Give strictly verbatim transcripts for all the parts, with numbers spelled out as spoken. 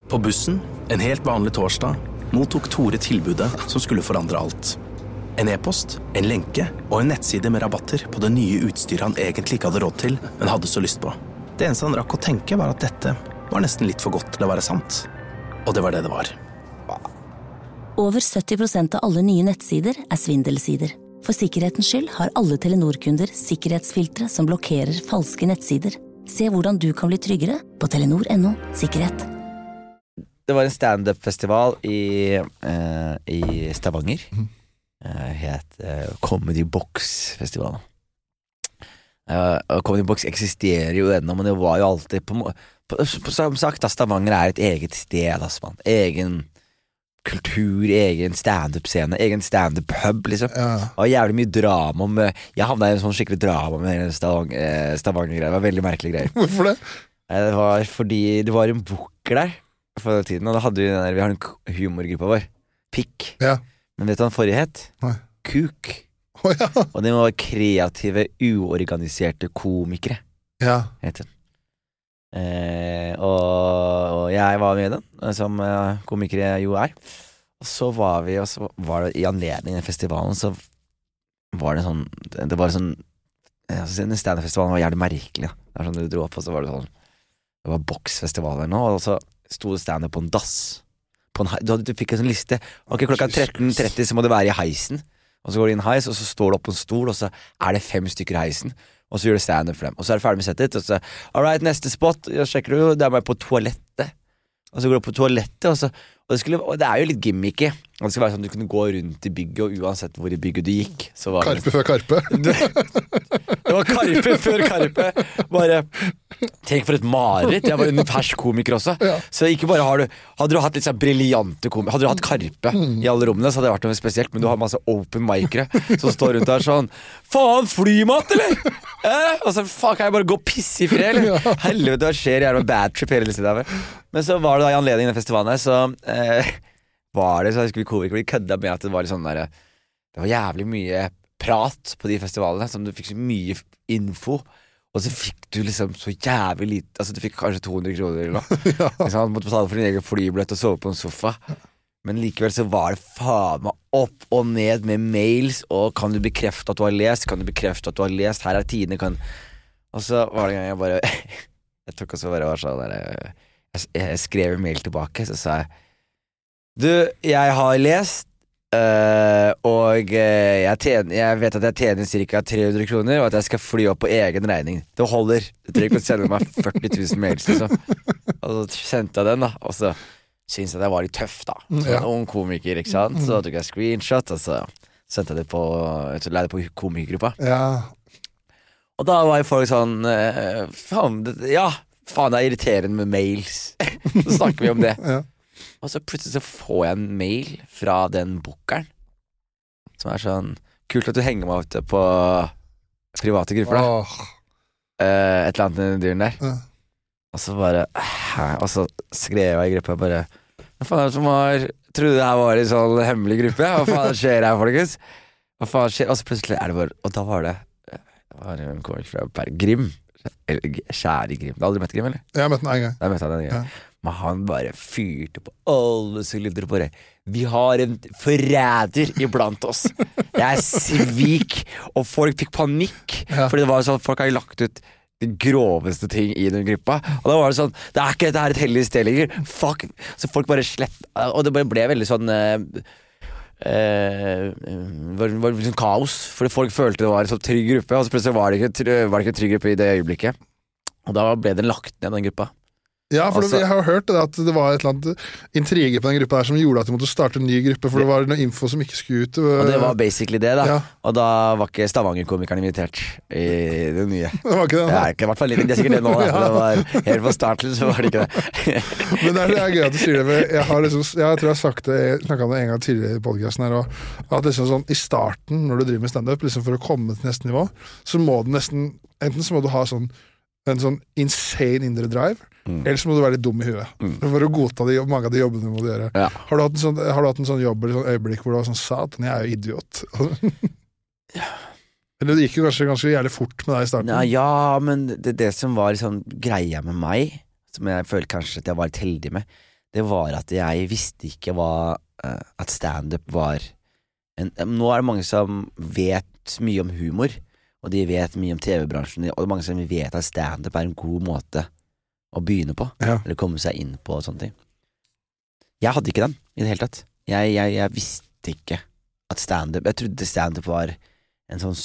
På bussen, en helt vanlig torsdag, mottok Tore tilbudet som skulle forandre alt. En e-post, en lenke og en nettside med rabatter på det nye utstyret han egentlig ikke hadde råd til, men hadde så lyst på. Det eneste han rakk å tenke var at dette var nesten litt for godt til å være sant. Og det var det det var. Over sytti prosent av alle nye nettsider er svindelsider. For sikkerhetens skyld har alle Telenor-kunder sikkerhetsfiltre som blokkerer falske nettsider. Se hvordan du kan bli tryggere på telenor punktum no sikkerhet. Det var en stand-up-festival i, eh, i Stavanger. Mm. Eh, het eh, Comedy Box-festival. Eh, Comedy Box eksisterer jo ennå, men det var jo alltid på, på, på, som sagt, da, Stavanger er et eget sted, altså, man. Egen kultur, egen stand-up-scene, egen stand-up-pub, liksom. Ja. Og jævlig mye drama med, jeg havnet i en sånn skikkelig drama med Stavanger, Stavanger-greier. Det var veldig merkelig greier. Hvorfor det? Eh, det var fordi det var en booker der for den tiden, og da hadde vi den der, vi har en humorgruppa vår, Pikk. Ja. Men vet du hva den forrige het? Nei. Kuk. Oh, ja. Og den var kreative, uorganiserte komikere. Ja. Het den. Eh, og, og jeg var med i den, som uh, komikere jo er. Og så var vi, og så var det i anledning den festivalen, så var det sånn, det var sånn, altså, den stand-up-festivalen var jævlig merkelig. Da. Det var sånn du dro opp, og så var det sånn, det var boksfestivaler nå, og så sto det stand-up på en dass. På en, du, hadde, du fikk en sånn liste. Ok, klokka tretten tretti så må det være i heisen. Og så går det inn i heis, og så står det opp på en stol, og så er det fem stykker i heisen. Og så gjør det stand-up for dem. Og så er det ferdig med settet, og så alright, neste spot, jeg sjekker du, det er bare på toalettet. Og så går du på toalettet, og så og det, skulle, og det er jo litt gimmicky. Og det skulle være sånn at du kunne gå rundt i bygget, og uansett hvor i bygget du gikk, så var Karpe det, før Karpe. Det, det var Karpe før Karpe. Bare tenk for et mareritt. Jeg var en fersk komiker også. Ja. Så ikke bare har du hadde du hatt litt sånn briljante komikere, hadde du hatt Karpe mm. i alle rommene, så hadde det vært noe spesielt, men du har masse open micere som står rundt der sånn, faen, flymat, eller? Eh? Og så, faen, kan jeg bare gå og pisse i fred, eller? Ja. Helvete, hva skjer? Jeg er noe bad trip hele tiden. Men så var det da i anledning den festivalen her, så eh, var det så jeg skulle komikere, vi kødda med at det var litt sånn der, det var jævlig mye prat på de festivalene, som du fikk så mye info, og så fikk du liksom så jævlig lite, altså du fikk kanskje to hundre kroner eller noe, ja. Liksom, du måtte betale for din egen flybillett og sove på en sofa, men likevel så var det faen meg opp og ned med mails, og kan du bekrefte at du har lest, kan du bekrefte at du har lest, her er tidene, kan, og så var det en gang jeg bare, jeg tok også bare var sånn der, jeg, jeg skrev en mail tilbake, så sa jeg, du, jeg har lest, uh, og uh, jeg, tjener, jeg vet at jeg tjener cirka tre hundre kroner, og at jeg skal fly opp på egen regning. Det holder. Du trenger ikke å sende meg førti tusen mails, liksom. Og så sendte jeg den, da, og så synes jeg det var litt tøff, da. Så ja. En komiker, ikke sant? Så tok jeg screenshot, og så sendte jeg det på, så leide på komikergruppa. Ja. Og da var jo folk sånn, uh, faen, det, ja, faen, det er irriterende med mails. Så snakker vi om det. Ja. Og så plutselig så får jeg en mail fra den bookeren som er sånn, kult at du henger meg ute på private grupper da. Oh. uh, Et eller annet i dyren der. uh. Og så bare uh, og så skrev jeg i gruppa bare, hva faen er det som har trodde det her var en sånn hemmelig gruppe, hva faen skjer her, folkens? Hva faen skjer? Og så plutselig er det bare, og da var det det var en komik fra Per Grim, kjære Grim. Du har aldri møtt Grim, eller? Jeg har møtt den en gang. Jeg møtte han en gang. Ja. Men han bare fyrte på alle sylindere på det. Vi har en forræder iblant oss. Jeg svik, og folk fikk panikk, ja. Fordi det var sånn, folk har lagt ut de groveste ting i den gruppa, og da var det sånn, det er ikke dette her et heldig sted lenger, fuck, så folk bare slett, og det ble veldig sånn uh, uh, var, var sånn kaos, fordi folk følte det var en sånn trygg gruppe, og så plutselig var det ikke, var det ikke en trygg gruppe i det øyeblikket, og da ble den lagt ned, den gruppa. Ja, for altså, jeg har hørt det, at det var et eller annet intriger på den gruppa her som gjorde at de måtte starte en ny gruppe, for det var noe info som ikke skulle ut. Og det var basically det da, ja. Og da var ikke Stavanger-komikeren invitert i det nye. Det var ikke det, da. Ja, ikke, i hvert fall litt, det er sikkert det nå, da, ja. Det var helt fra starten så var det ikke det. Men det er, det er gøy at du sier det, jeg, har liksom, jeg tror jeg har sagt det, jeg snakket om det en gang tidligere i podcasten her, og, at liksom sånn, i starten, når du driver med stand-up, liksom for å komme til neste nivå, så må du nesten, enten så må du ha sånn, en sånn insane indre drive, Mm. Ellers må du være litt dum i huet mm. for å godta de, mange av de jobbene du må gjøre. Ja. Har, du hatt en sånn, har du hatt en sånn jobb eller sånn øyeblikk hvor du var sånn satan, jeg er jo idiot? Ja. Eller det gikk jo kanskje ganske jævlig fort med deg i starten. Ja, ja, men det, det som var liksom greia med meg, som jeg føler kanskje at jeg var litt heldig med, det var at jeg visste ikke hva uh, at stand-up var en, Nå er det mange som vet mye om humor, og de vet mye om T V-bransjen, og det er mange som vet at stand-up er en god måte å begynne på, ja. eller komme seg inn på og sånne ting. Jeg hadde ikke den i det hele tatt. Jeg, jeg, jeg visste ikke at stand-up, jeg trodde stand-up var en sånn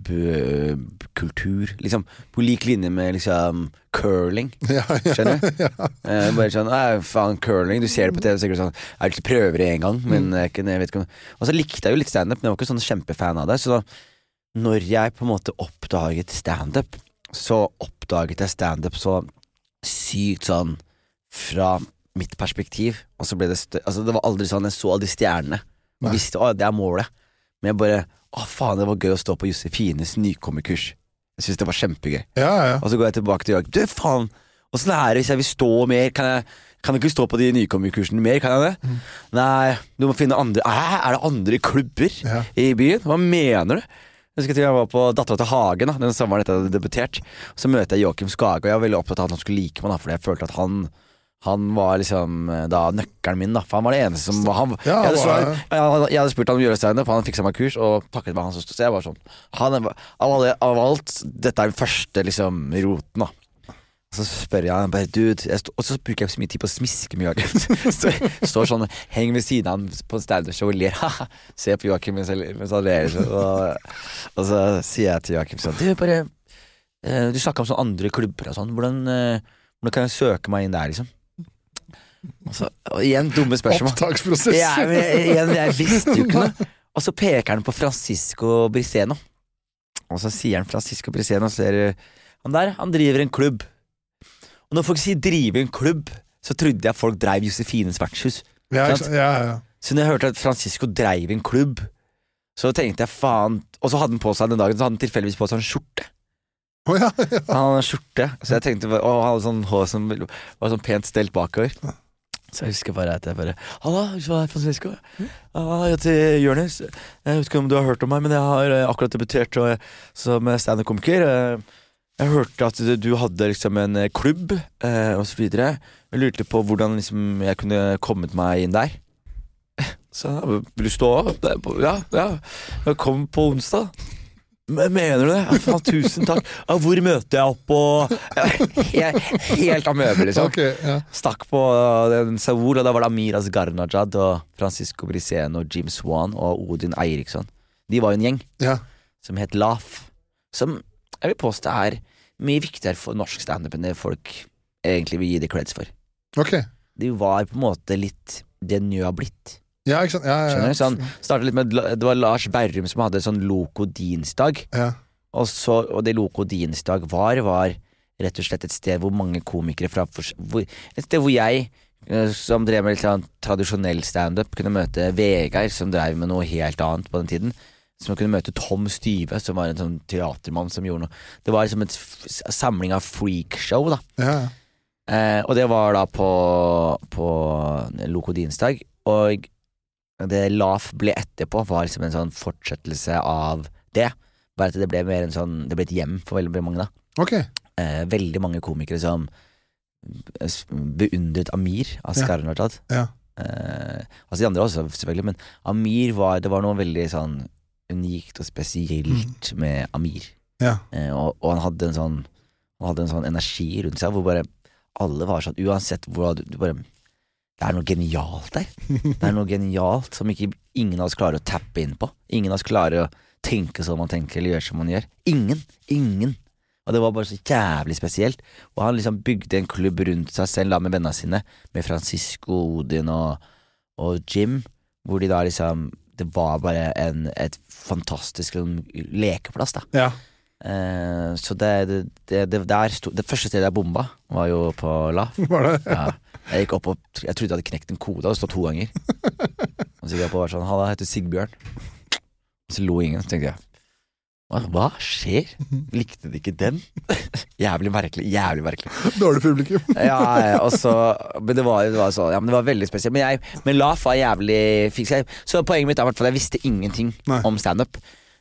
subkultur, liksom på lik linje med liksom curling, ja, ja, skjønner du? Ja. Eh, bare sånn, faen curling, du ser det på T V, sikkert sånn, jeg vil ikke prøve det en gang, men jeg, kan, jeg vet ikke om... Og så likte jeg jo litt stand-up, men jeg var ikke sånn kjempefan av det, så da, når jeg på en måte oppdaget stand-up, så oppdaget jeg stand-up så sykt sånn fra mitt perspektiv, og så ble det stø- altså det var aldri sånn, jeg så alle de stjernene og visste, å det er målet, men jeg bare, å faen det var gøy å stå på Josefines nykommerkurs, jeg synes det var kjempegøy, ja, ja. og så går jeg tilbake til Joakim, du faen, hvordan er det hvis jeg vil stå mer, kan jeg, kan jeg ikke stå på de nykommerkursene mer, kan jeg det? Mm. Nei, du må finne andre, Æ, er det andre klubber ja. i byen? Hva mener du? Jeg husker jeg var på Datteren til Hagen da, den sommeren etter jeg hadde debutert, så møter jeg Joakim Skage, og jeg var veldig opptatt av at han skulle like meg da, fordi jeg følte at han Han var liksom da nøkkelen min da, for han var det eneste som han, ja, jeg, hadde var, svart, jeg, hadde, jeg hadde spurt han om å gjøre stand-up, han fikk seg meg kurs og takket meg han som stod, så jeg var sånn han, av, alle, av alt, dette er den første liksom roten da, så spør jeg han bare, dude, jeg stå, og så bruker jeg så mye tid på å smiske med Joakim så jeg står sånn, henger ved siden av han på en stand-up-show og ler, haha, ser på Joakim mens, mens han ler og, og så sier jeg til Joakim sånn, du bare du snakker om sånne andre klubber og sånn, hvordan, hvordan kan jeg søke meg inn der liksom? Og så, og igjen dumme spørsmål Opptaksprosess ja, men jeg, igjen, jeg visste jo ikke noe. Og så peker han på Francisco Briseno, og så sier han Francisco Briseno, så ser du han der, han driver en klubb. Og når folk sier drive en klubb, så trodde jeg folk drev Josefines vertshus, ja, ja, ja. så når jeg hørte at Francisco drev en klubb, så tenkte jeg faen, og så hadde han på seg den dagen, så hadde han tilfeldigvis på seg en skjorte. Oh, ja, ja. Han hadde en skjorte, så jeg tenkte, å, han hadde sånn hår som var sånn pent stelt bakover. Så jeg husker bare at jeg bare Halla, hva er Francisco? Halla, jeg heter Jørnes. Jeg vet ikke om du har hørt om meg, men jeg har akkurat debutert og, som stand-up-komiker. Jeg hørte at du hadde liksom en klubb og så videre. Jeg lurte på hvordan liksom jeg kunne kommet meg inn der. Så vil du stå opp? Ja, ja. Jeg kom på onsdag. Men mener du det? Ja, faen, tusen takk. Ja, hvor møter jeg opp og ja, helt av møbel liksom. Okay, ja. Stakk på den Saur, og da var det Amir Asgharnajad og Francisco Briseno og Jim Swan og Odin Eiriksson. De var jo en gjeng ja. som het Laugh, som jeg vil påstå er mye viktigere for norsk stand-up enn det folk egentlig vil gi det creds for. Okay. De var på en måte litt det nye har blitt. Ja, ikke sant? Ja, ja, ja. Skjønner du? Så han startet litt med, det var Lars Berrum som hadde sånn Loko-dinsdag, ja. og, så, og det Loko-dinsdag var, var rett og slett et sted hvor mange komikere fra, hvor, et sted hvor jeg, som drev med litt sånn tradisjonell stand-up, kunne møte Vegard, som drev med noe helt annet på den tiden, som kunne møte Tom Styve, som var en sånn teatermann som gjorde noe. Det var liksom en samling av freakshow da. Ja. Eh, og det var da på, på Loko-dinsdag, og det Laugh ble etterpå var liksom en sånn fortsettelse av det, bare at det ble mer en sånn, det ble et hjem for veldig, veldig mange da. Ok. Eh, veldig mange komikere som beundret Amir Asgharnajad. Ja. Eh, altså de andre også selvfølgelig, men Amir var, det var noe veldig sånn unikt og spesielt mm. med Amir. Ja. Eh, og, og han hadde en sånn, han hadde en sånn energi rundt seg, hvor bare alle var sånn, uansett hvor du, du bare det er noe genialt der. Det er noe genialt som ikke ingen av oss klarer å tappe inn på. Ingen av oss klarer å tenke som man tenker, eller gjøre som man gjør. Ingen, ingen. Og det var bare så jævlig spesielt. Og han liksom bygde en klubb rundt seg selv da, med vennene sine, med Francisco, Odin og, og Jim, hvor de da liksom, det var bare en, et fantastisk lekeplass da. Ja. Eh, så det, det, det, det, der sto, det første stedet jeg bomba var jo på Laugh. Var det? Ja. Jeg gikk opp og jeg trodde jeg hadde knekt en kode og stått to ganger. Og så gikk jeg på og var sånn, halla, jeg heter Sigbjørn. Og så lo ingen, så tenkte jeg hva, hva skjer? Likte de ikke den? Jævlig merkelig, jævlig merkelig. Dårlig publikum. Ja, og så men det var, det var så, ja, men det var veldig spesielt. Men, jeg, men Laugh var jævlig fiks. Så poenget mitt er i hvert fall at jeg visste ingenting Nei. Om stand-up.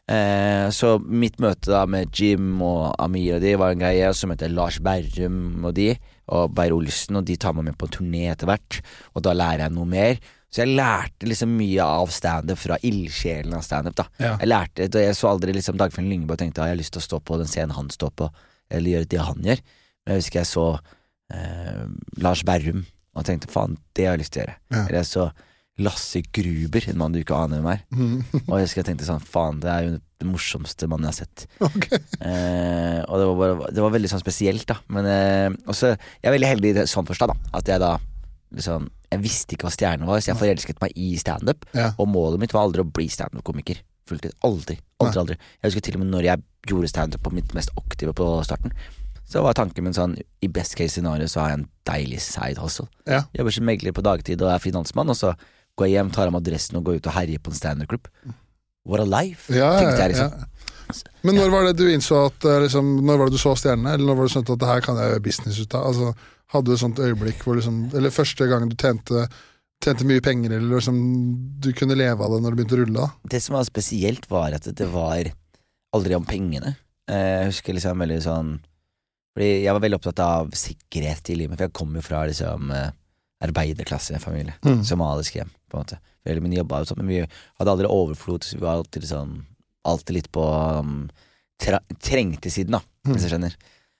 Eh, så mitt møte da med Jim og Amir og de var en greie, og så møtte jeg Lars Berrum og de, og Beir Olsen, og de tar meg med på turné etter hvert, og da lærer jeg noe mer. Så jeg lærte liksom mye av stand-up fra ildsjelen av stand-up da. Ja. Jeg lærte, da jeg så aldri liksom Dagfinn Lyngbø og tenkte at jeg har lyst til å stå på den scenen han står på, eller gjøre det han gjør. Men jeg husker jeg så eh, Lars Berrum, og tenkte, faen, det har jeg lyst til å gjøre. Ja. Eller jeg så Lasse Gruber, en mann du ikke aner hvem er. Mm. Og jeg husker jeg tenkte sånn, faen, det er jo det morsomste mannen jeg har sett. Okay. Eh, og det var, bare, det var veldig sånn spesielt da. Men eh, også, jeg er veldig heldig i det, sånn forstand da, at jeg da liksom, jeg visste ikke hva stjerne var, så jeg forelsket meg i stand-up. Ja. Og målet mitt var aldri å bli stand-up-komiker. Fulltid, aldri, aldri, aldri. Jeg husker til og med når jeg gjorde stand-up på mitt mest aktive på starten, så var tanken min sånn, i best case scenario så har jeg en deilig side hustle. Ja. Jeg jobber som megler på dagtid og er finansmann, og så går jeg hjem, tar av adressen og går ut og herjer på en stand-up-klubb. What a life, Ja, tenkte jeg liksom. ja. Men når var det du innså at eh, liksom, når var det du så stjernene, eller når var det skjønt at det her kan jeg gjøre business ut av? Altså, hadde du et sånt øyeblikk hvor liksom, eller første gangen du tjente, tjente mye penger, eller liksom, du kunne leve av det når du begynte å rulle da? Det som var spesielt var at det var aldri om pengene. Jeg husker liksom veldig sånn, fordi jeg var veldig opptatt av sikkerhet i livet, for jeg kom jo fra liksom arbeiderklassefamilie, Mm. somalisk hjem, på en måte. Veldig mye jobba og sånn, men vi hadde aldri overflod, så vi var alltid liksom, alltid litt på um, tra trengte siden da, hvis jeg skjønner.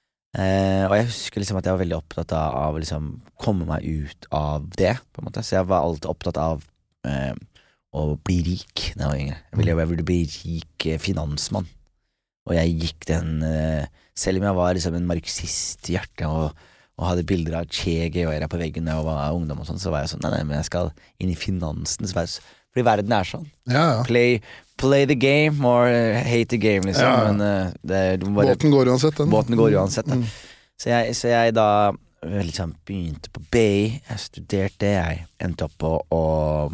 Eh, og jeg husker liksom at jeg var veldig opptatt av, av liksom komme meg ut av det, på en måte. Så jeg var alltid opptatt av eh, å bli rik når jeg var yngre. Jeg ville, jeg ville bli rik eh, finansmann. Og jeg gikk den, eh, selv om jeg var liksom en marxist i hjertet og, og hadde bilder av Che Guevara på veggen da jeg var ungdom og sånn, så var jeg sånn, nei, nei, men jeg skal inn i finansen, fordi verden er sånn. Ja, ja. Play, play the game or hate the game, liksom. Ja, ja. Men uh, det, du må bare, Båten går uansett, den. båten går uansett. Da. Mm. Så, jeg, så jeg da liksom begynte på B I, jeg studerte, jeg endte opp på å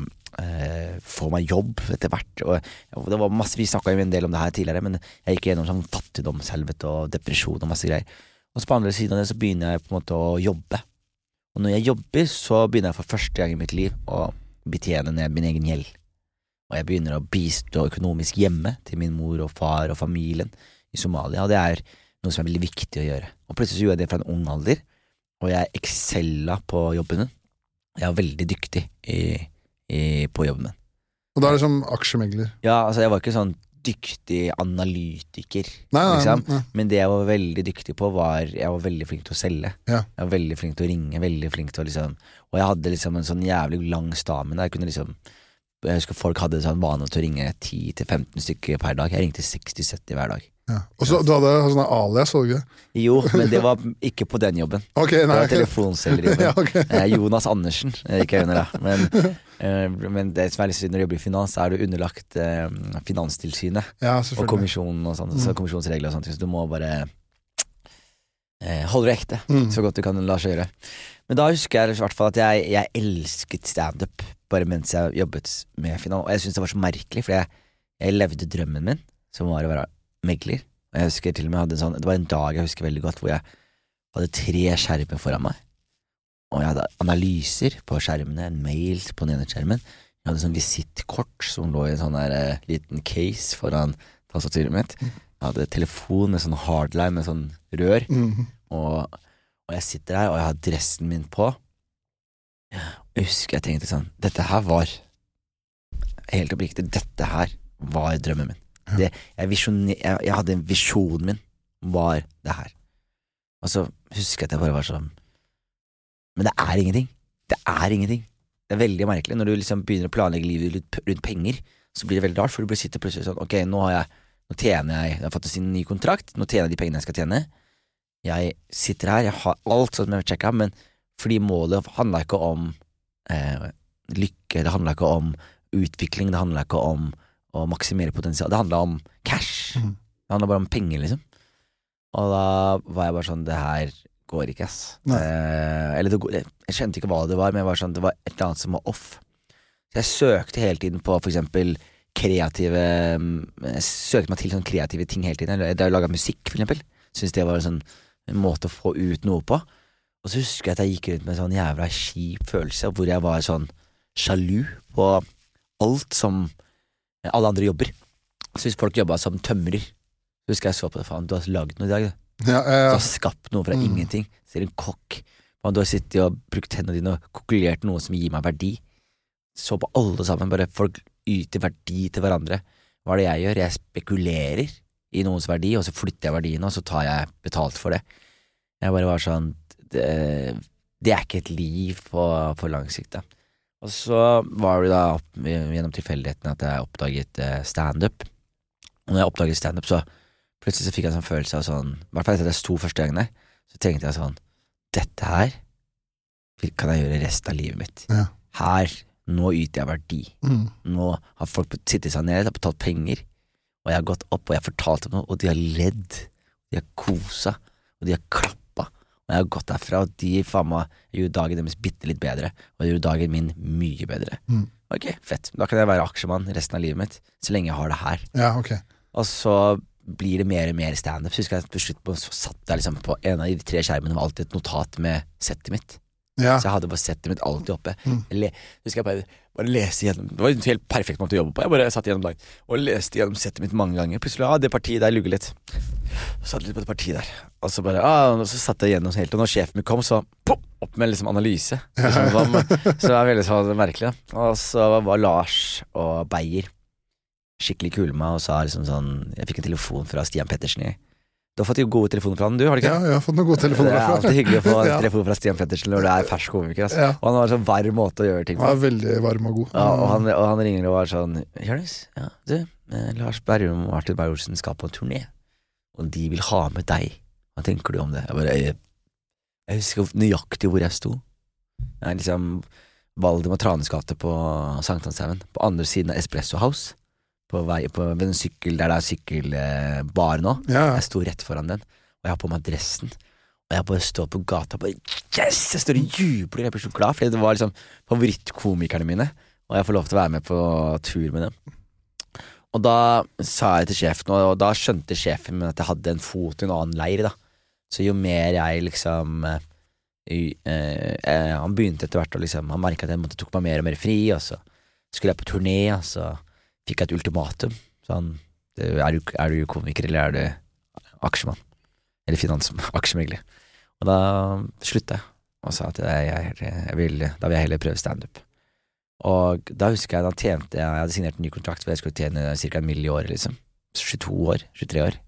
uh, få meg jobb etter hvert. Og, og det var masse, vi snakket jo en del om det her tidligere, men jeg gikk gjennom sånn fattigdomshelvete og depresjon og masse greier. Og så på andre siden av det så begynner jeg på en måte å jobbe. Og når jeg jobber, så begynner jeg for første gang i mitt liv å betjene ned min egen gjeld. Og jeg begynner å bistå økonomisk hjemme til min mor og far og familien i Somalia, og det er noe som er veldig viktig å gjøre. Og plutselig så gjorde jeg det fra en ung alder, og jeg excella på jobben min. Jeg er veldig dyktig i, i, på jobben min. Og da er det som aksjemegler. Ja, altså jeg var ikke sånn dyktig analytiker, Nei, nei, liksom. nei. Men det jeg var veldig dyktig på var, jeg var veldig flink til å selge. Ja. Jeg var veldig flink til å ringe, veldig flink til å liksom, og jeg hadde liksom en sånn jævlig lang stamina. Jeg kunne liksom, jeg husker folk hadde sånn vane til å ringe ti til femten stykker per dag. Jeg ringte seksti til sytti hver dag. Ja. Og så du hadde sånne alias, så du ikke? Jo, men det var ikke på den jobben. Ok, Det nei. var telefonselgerjobben. Ja, ok. Eh, Jonas Andersen, eh, ikke under det. Men, eh, men det som er litt synd når du jobber i finans, så er du underlagt eh, Finanstilsynet Ja, og selvfølgelig. kommisjonen og sånt, så kommisjonsregler og sånt, så du må bare eh, holde det ekte, Mm. så godt du kan la seg gjøre. Men da husker jeg i hvert fall at jeg, jeg elsket stand-up bare mens jeg jobbet med finans, og jeg synes det var så merkelig, for jeg, jeg levde drømmen min, som var å være megler. Og jeg husker til og med hadde en sånn, det var en dag jeg husker veldig godt, hvor jeg hadde tre skjermer foran meg, og jeg hadde analyser på skjermene, en mail på den ene skjermen, jeg hadde sånn visittkort som lå i en sånn der eh, liten case foran tastaturet mitt, jeg hadde telefon med sånn hardline med sånn rør, Mm. og, og jeg sitter der, og jeg har dressen min på, og jeg husker jeg tenkte sånn, dette her var, helt oppriktig, dette her var drømmen min. Det, jeg, visioner, jeg, jeg hadde en visjon min var det her. Og så husker jeg at jeg bare var sånn, men det er ingenting. Det er ingenting. Det er veldig merkelig. Når du liksom begynner å planlegge livet rundt, rundt penger, så blir det veldig rart, for du blir sitter plutselig sånn, ok, nå har jeg, nå tjener jeg, jeg har fått en ny kontrakt, nå tjener jeg de pengene jeg skal tjene. Jeg sitter her, jeg har alt sånn som jeg vil sjekke, men fordi målet handler ikke om eh, lykke, det handler ikke om utvikling, det handler ikke om å maksimere potensial, det handler om cash. Mm. Det handler bare om penger, liksom. Og da var jeg bare sånn, det her går ikke, ass. Eh, eller det, går- jeg skjønte ikke hva det var, men jeg var sånn, det var et eller annet som var off. Så jeg søkte hele tiden på for eksempel kreative, jeg søkte meg til sånne kreative ting hele tiden. Jeg har laget musikk, for eksempel. Synes det var en sånn en måte å få ut noe på. Og så husker jeg at jeg gikk rundt med en sånn jævla kjip følelse, hvor jeg var sånn sjalu på alt som alle andre jobber. Så hvis folk jobbet som tømrer, så husker jeg så på det, faen, du har laget noe i dag, du. Ja, ja, ja. Du har skapt noe fra mm. ingenting. Så er det en kokk. Man, du har sittet og brukt hendene dine og kokulert noe som gir meg verdi. Så på alle sammen, bare folk yter verdi til hverandre. Hva er det jeg gjør? Jeg spekulerer i noens verdi, og så flytter jeg verdien, og så tar jeg betalt for det. Jeg bare var sånn, det, det er ikke et liv på, på lang sikt da. Og så var det da opp, gjennom tilfeldigheten at jeg oppdaget stand-up. Og når jeg oppdaget stand-up, så plutselig så fikk jeg en sånn følelse av sånn, i hvert fall etter det to første gangene, så tenkte jeg sånn, dette her kan jeg gjøre resten av livet mitt. Ja. Her, nå yter jeg verdi. Mm. Nå har folk sittet seg ned, har betalt penger, og jeg har gått opp, og jeg har fortalt dem noe, og de har ledd, de har kosa, og de har klappa, og jeg har gått derfra, og de faen meg gjorde dagen deres bitte litt bedre, og de gjorde dagen min mye bedre. Mm. Ok, fett. Da kan jeg være aksjemann resten av livet mitt, så lenge jeg har det her. Ja, ok. Og så blir det mer og mer stand-up. Så husker jeg på slutt på, så satt jeg liksom på en av de tre skjermene, var alltid et notat med settet mitt. Ja. Så jeg hadde bare settet mitt alltid oppe. Mm. Jeg le, husker jeg bare, bare lese gjennom, det var en helt perfekt måte å jobbe på. Jeg bare satt gjennom dagen og leste gjennom settet mitt mange ganger. Plutselig, ah, det partiet der lugger litt. Så satt litt på det partiet der. Og så bare, ah, og så satt jeg gjennom helt, og når sjefen min kom, så pop, opp med liksom analyse. Liksom, som, så det var veldig sånn merkelig. Og så var Lars og Beyer skikkelig kule med meg og sa liksom sånn, jeg fikk en telefon fra Stian Pettersen i. Du har fått jo gode telefoner fra han, du, har du ikke? Ja, jeg har fått noen gode telefoner fra. Det er alltid hyggelig å få en ja. telefon fra Stian Pettersen når det er fersk komiker, altså. Ja. Og han har en sånn varm måte å gjøre ting på. Han er veldig varm og god. Ja, og han, og han ringer og var sånn, Jonas, ja, du, eh, Lars Berrum og Martin Beyer-Olsen skal på en turné, og de vil ha med deg. Hva tenker du om det? Jeg bare, jeg, jeg husker nøyaktig hvor jeg sto. Jeg er liksom Valdemar Tranes gate på Sankthanshaugen, på andre siden av Espresso House. På vei, på, ved en sykkel, der det er sykkelbar nå. Ja. Jeg sto rett foran den, og jeg har på meg dressen. Og jeg bare står på gata og bare, yes! Jeg står og jubler, jeg blir så glad, fordi det var liksom favorittkomikerne mine, og jeg får lov til å være med på tur med dem. Og da sa jeg til sjefen, og da skjønte sjefen min at jeg hadde en fot i en annen leir, da. Så jo mer jeg liksom eh, eh, han begynte etter hvert, og liksom, han merket at jeg måtte tok meg mer og mer fri, og så skulle jeg på turné, og så fikk jeg et ultimatum, sånn, er du, er du komiker, eller er du aksjemann? Eller finansaksjemegler? Og da sluttet jeg, og sa at jeg, jeg, jeg vil, da vil jeg heller prøve stand-up. Og da husker jeg, da tjente jeg, jeg hadde signert en ny kontrakt, for jeg skulle tjene cirka en mill i år, liksom. tjueto år, tjuetre år.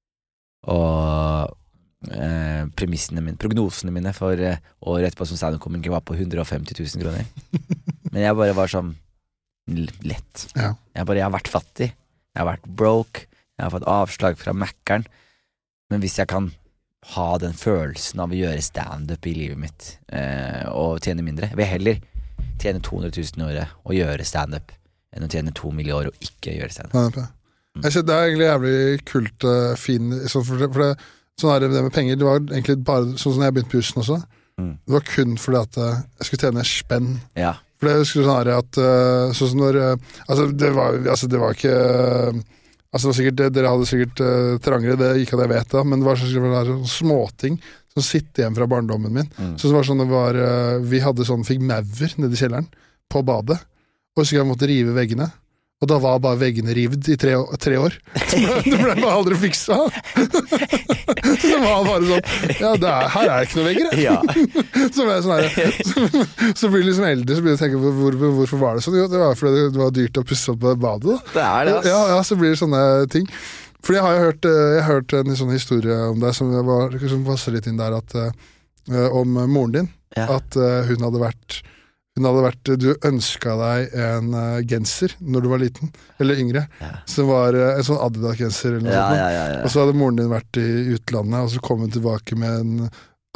Og eh, premissene mine, prognosene mine for eh, året etterpå som stand-up-komiker var på hundre og femti tusen kroner. Men jeg bare var sånn, lett. Ja. Jeg bare, jeg har vært fattig, jeg har vært broke, jeg har fått avslag fra Mackeren, men hvis jeg kan ha den følelsen av å gjøre stand-up i livet mitt eh, og tjene mindre, jeg vil heller tjene to hundre tusen i året og gjøre stand-up enn å tjene to mill i år og ikke gjøre stand-up. Ja, mm. Jeg synes det er egentlig jævlig kult uh, fin, så for, det, for det, sånn er det, det med penger, det var egentlig bare sånn som jeg begynte på Jussen også, mm. det var kun fordi at uh, jeg skulle tjene spenn. Ja. For det skulle sånn at uh, sånn som når uh, altså, det var, altså det var ikke uh, altså det var sikkert, det, dere hadde sikkert uh, trangere, det gikk at jeg vet da, men det var sånn, det var sånn småting som sitter igjen fra barndommen min. Mm. Så det var sånn det var uh, vi hadde sånn, fikk maur nede i kjelleren på badet, og så jeg måtte rive veggene. Og da var bare veggene rivd i tre, tre år. Det ble bare aldri fiksa. Så det var bare sånn, ja, det er, her er det ikke noe vegger. Ja. Så, sånn her, så, så blir du liksom eldre, så blir du tenke på hvor, hvor, hvorfor var det sånn? Jo, det var fordi det var dyrt å pusse opp på badet. Da. Det er det, ass. Ja, ja, så blir det sånne ting. Fordi jeg har jo hørt, jeg har hørt en sånn historie om deg, som, var, som passer litt inn der, at, uh, om moren din. Ja. At uh, hun hadde vært... Hun hadde vært, du ønsket deg en uh, genser når du var liten, eller yngre, ja. Som var uh, en sånn Adidas-genser eller noe ja, sånt. Ja, ja, ja. Og så hadde moren din vært i utlandet, og så kom hun tilbake med en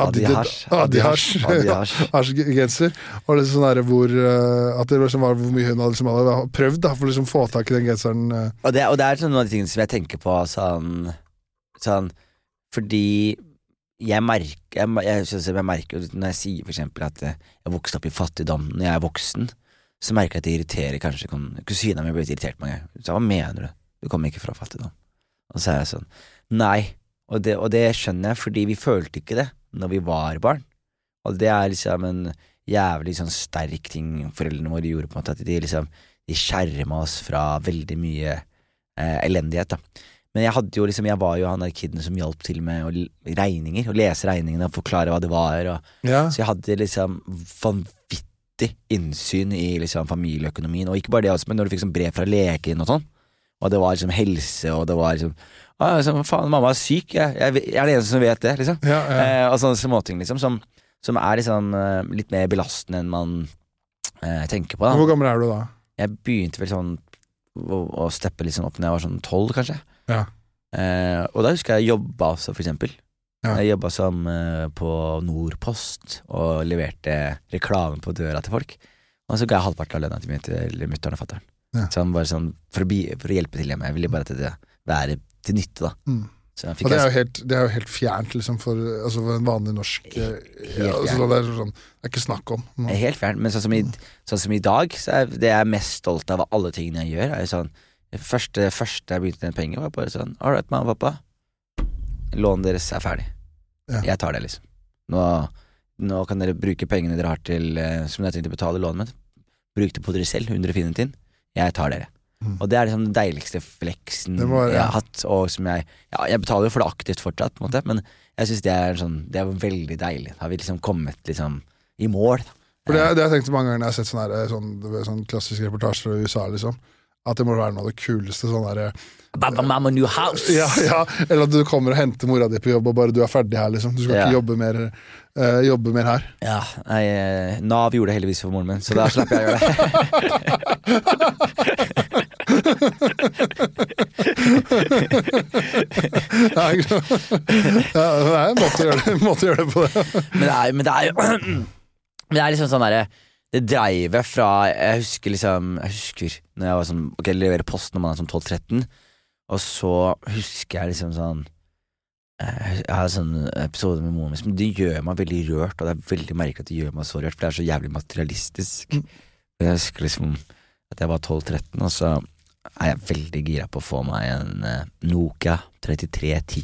Adi-Hash-genser. Og det sånn der hvor, uh, at det liksom var hvor mye hun hadde, liksom, hadde prøvd da, for å liksom få tak i den genseren. Uh. Og, det, og det er sånn noen av de tingene som jeg tenker på, sånn, sånn fordi... Jeg merker, jeg, jeg, jeg, jeg merker når jeg sier for eksempel at jeg vokste opp i fattigdom når jeg er voksen, så merker jeg at det irriterer kanskje kusina mi ble litt irritert mange ganger. Så hva mener du? Du kommer ikke fra fattigdom. Og så er jeg sånn, nei, og det, og det skjønner jeg fordi vi følte ikke det når vi var barn. Og det er liksom en jævlig sånn sterk ting foreldrene våre gjorde på en måte, at de liksom, de skjermet oss fra veldig mye eh, elendighet da. Men jeg hadde jo liksom, jeg var jo han der kiden som hjalp til med å l- regninger, å lese regningene og forklare hva det var, og, Ja. så jeg hadde liksom vanvittig innsyn i liksom familieøkonomien, og ikke bare det også, men når du fikk sånn brev fra legen og sånn, og det var liksom helse, og det var liksom, ah, liksom faen, mamma er syk, jeg, jeg, jeg er den eneste som vet det, liksom. Ja, ja. Eh, og sånne småting liksom, som, som er liksom eh, litt mer belastende enn man eh, tenker på da. Hvor gammel er du da? Jeg begynte vel sånn å, å steppe litt sånn opp når jeg var sånn tolv, kanskje. Ja. Eh, og da husker jeg jeg jobba også, for eksempel. Ja. Jeg jobba som eh, på Nordpost og leverte reklame på døra til folk. Og så ga jeg halvparten av lønna til, til mutteren og fatteren. Ja. Sånn, bare sånn, for, å bi, for å hjelpe til hjemme. Jeg ville bare at det være til nytte, da. Mm. Så jeg fikk Og det er jeg, jo helt, det er jo helt fjernt liksom, for, altså, for en vanlig norsk eh, ja, altså, fjernt. det, er sånn, det er ikke snakk om. jeg er helt fjern, men sånn som, i, sånn som i dag, så er det jeg er mest stolt av alle tingene jeg gjør, er jo sånn, det første, første jeg begynte med penger var bare sånn, all right, mamma og pappa, lån deres er ferdig. Ja. Jeg tar det, liksom. Nå, nå kan dere bruke pengene dere har til, eh, som dere tenkte å betale lån med. Bruk det på dere selv, hundre finnet inn. Jeg tar dere. Mm. Og det er liksom den deiligste fleksen Det må være- jeg har hatt, og som jeg, ja, jeg betaler jo for det aktivt fortsatt, på en måte, men jeg synes det er sånn, det er veldig deilig. Da har vi liksom kommet liksom i mål. For det, det har jeg tenkt mange ganger når jeg har sett sånne, her, sånn, sånn klassiske reportasjer fra U S A, liksom. At det må være noe av det kuleste sånn der, Baba, mama, new house! ja, ja, eller at du kommer og henter mora di på jobb og bare du er ferdig her, liksom. Du skal Ja. ikke jobbe mer, eh, jobbe mer her. Ja, nei, eh, Nav gjorde det heldigvis for moren min, så da slapp jeg å gjøre det. Ja, ikke sant? Ja, det er en måte å gjøre det, en måte å gjøre det på det. Men det er, men det er jo Men det er liksom sånn derre det dreivet fra Jeg husker liksom Jeg husker når jeg var sånn ok, jeg leverer post når man er sånn tolv tretten, og så husker jeg liksom sånn eh, Jeg har en sånn episode med moren min som det gjør meg veldig rørt, og det er veldig merkelig at det gjør meg så rørt, for det er så jævlig materialistisk. Men jeg husker liksom at jeg var tolv tretten, og så er jeg veldig gira på å få meg en eh, Nokia trettitre ti.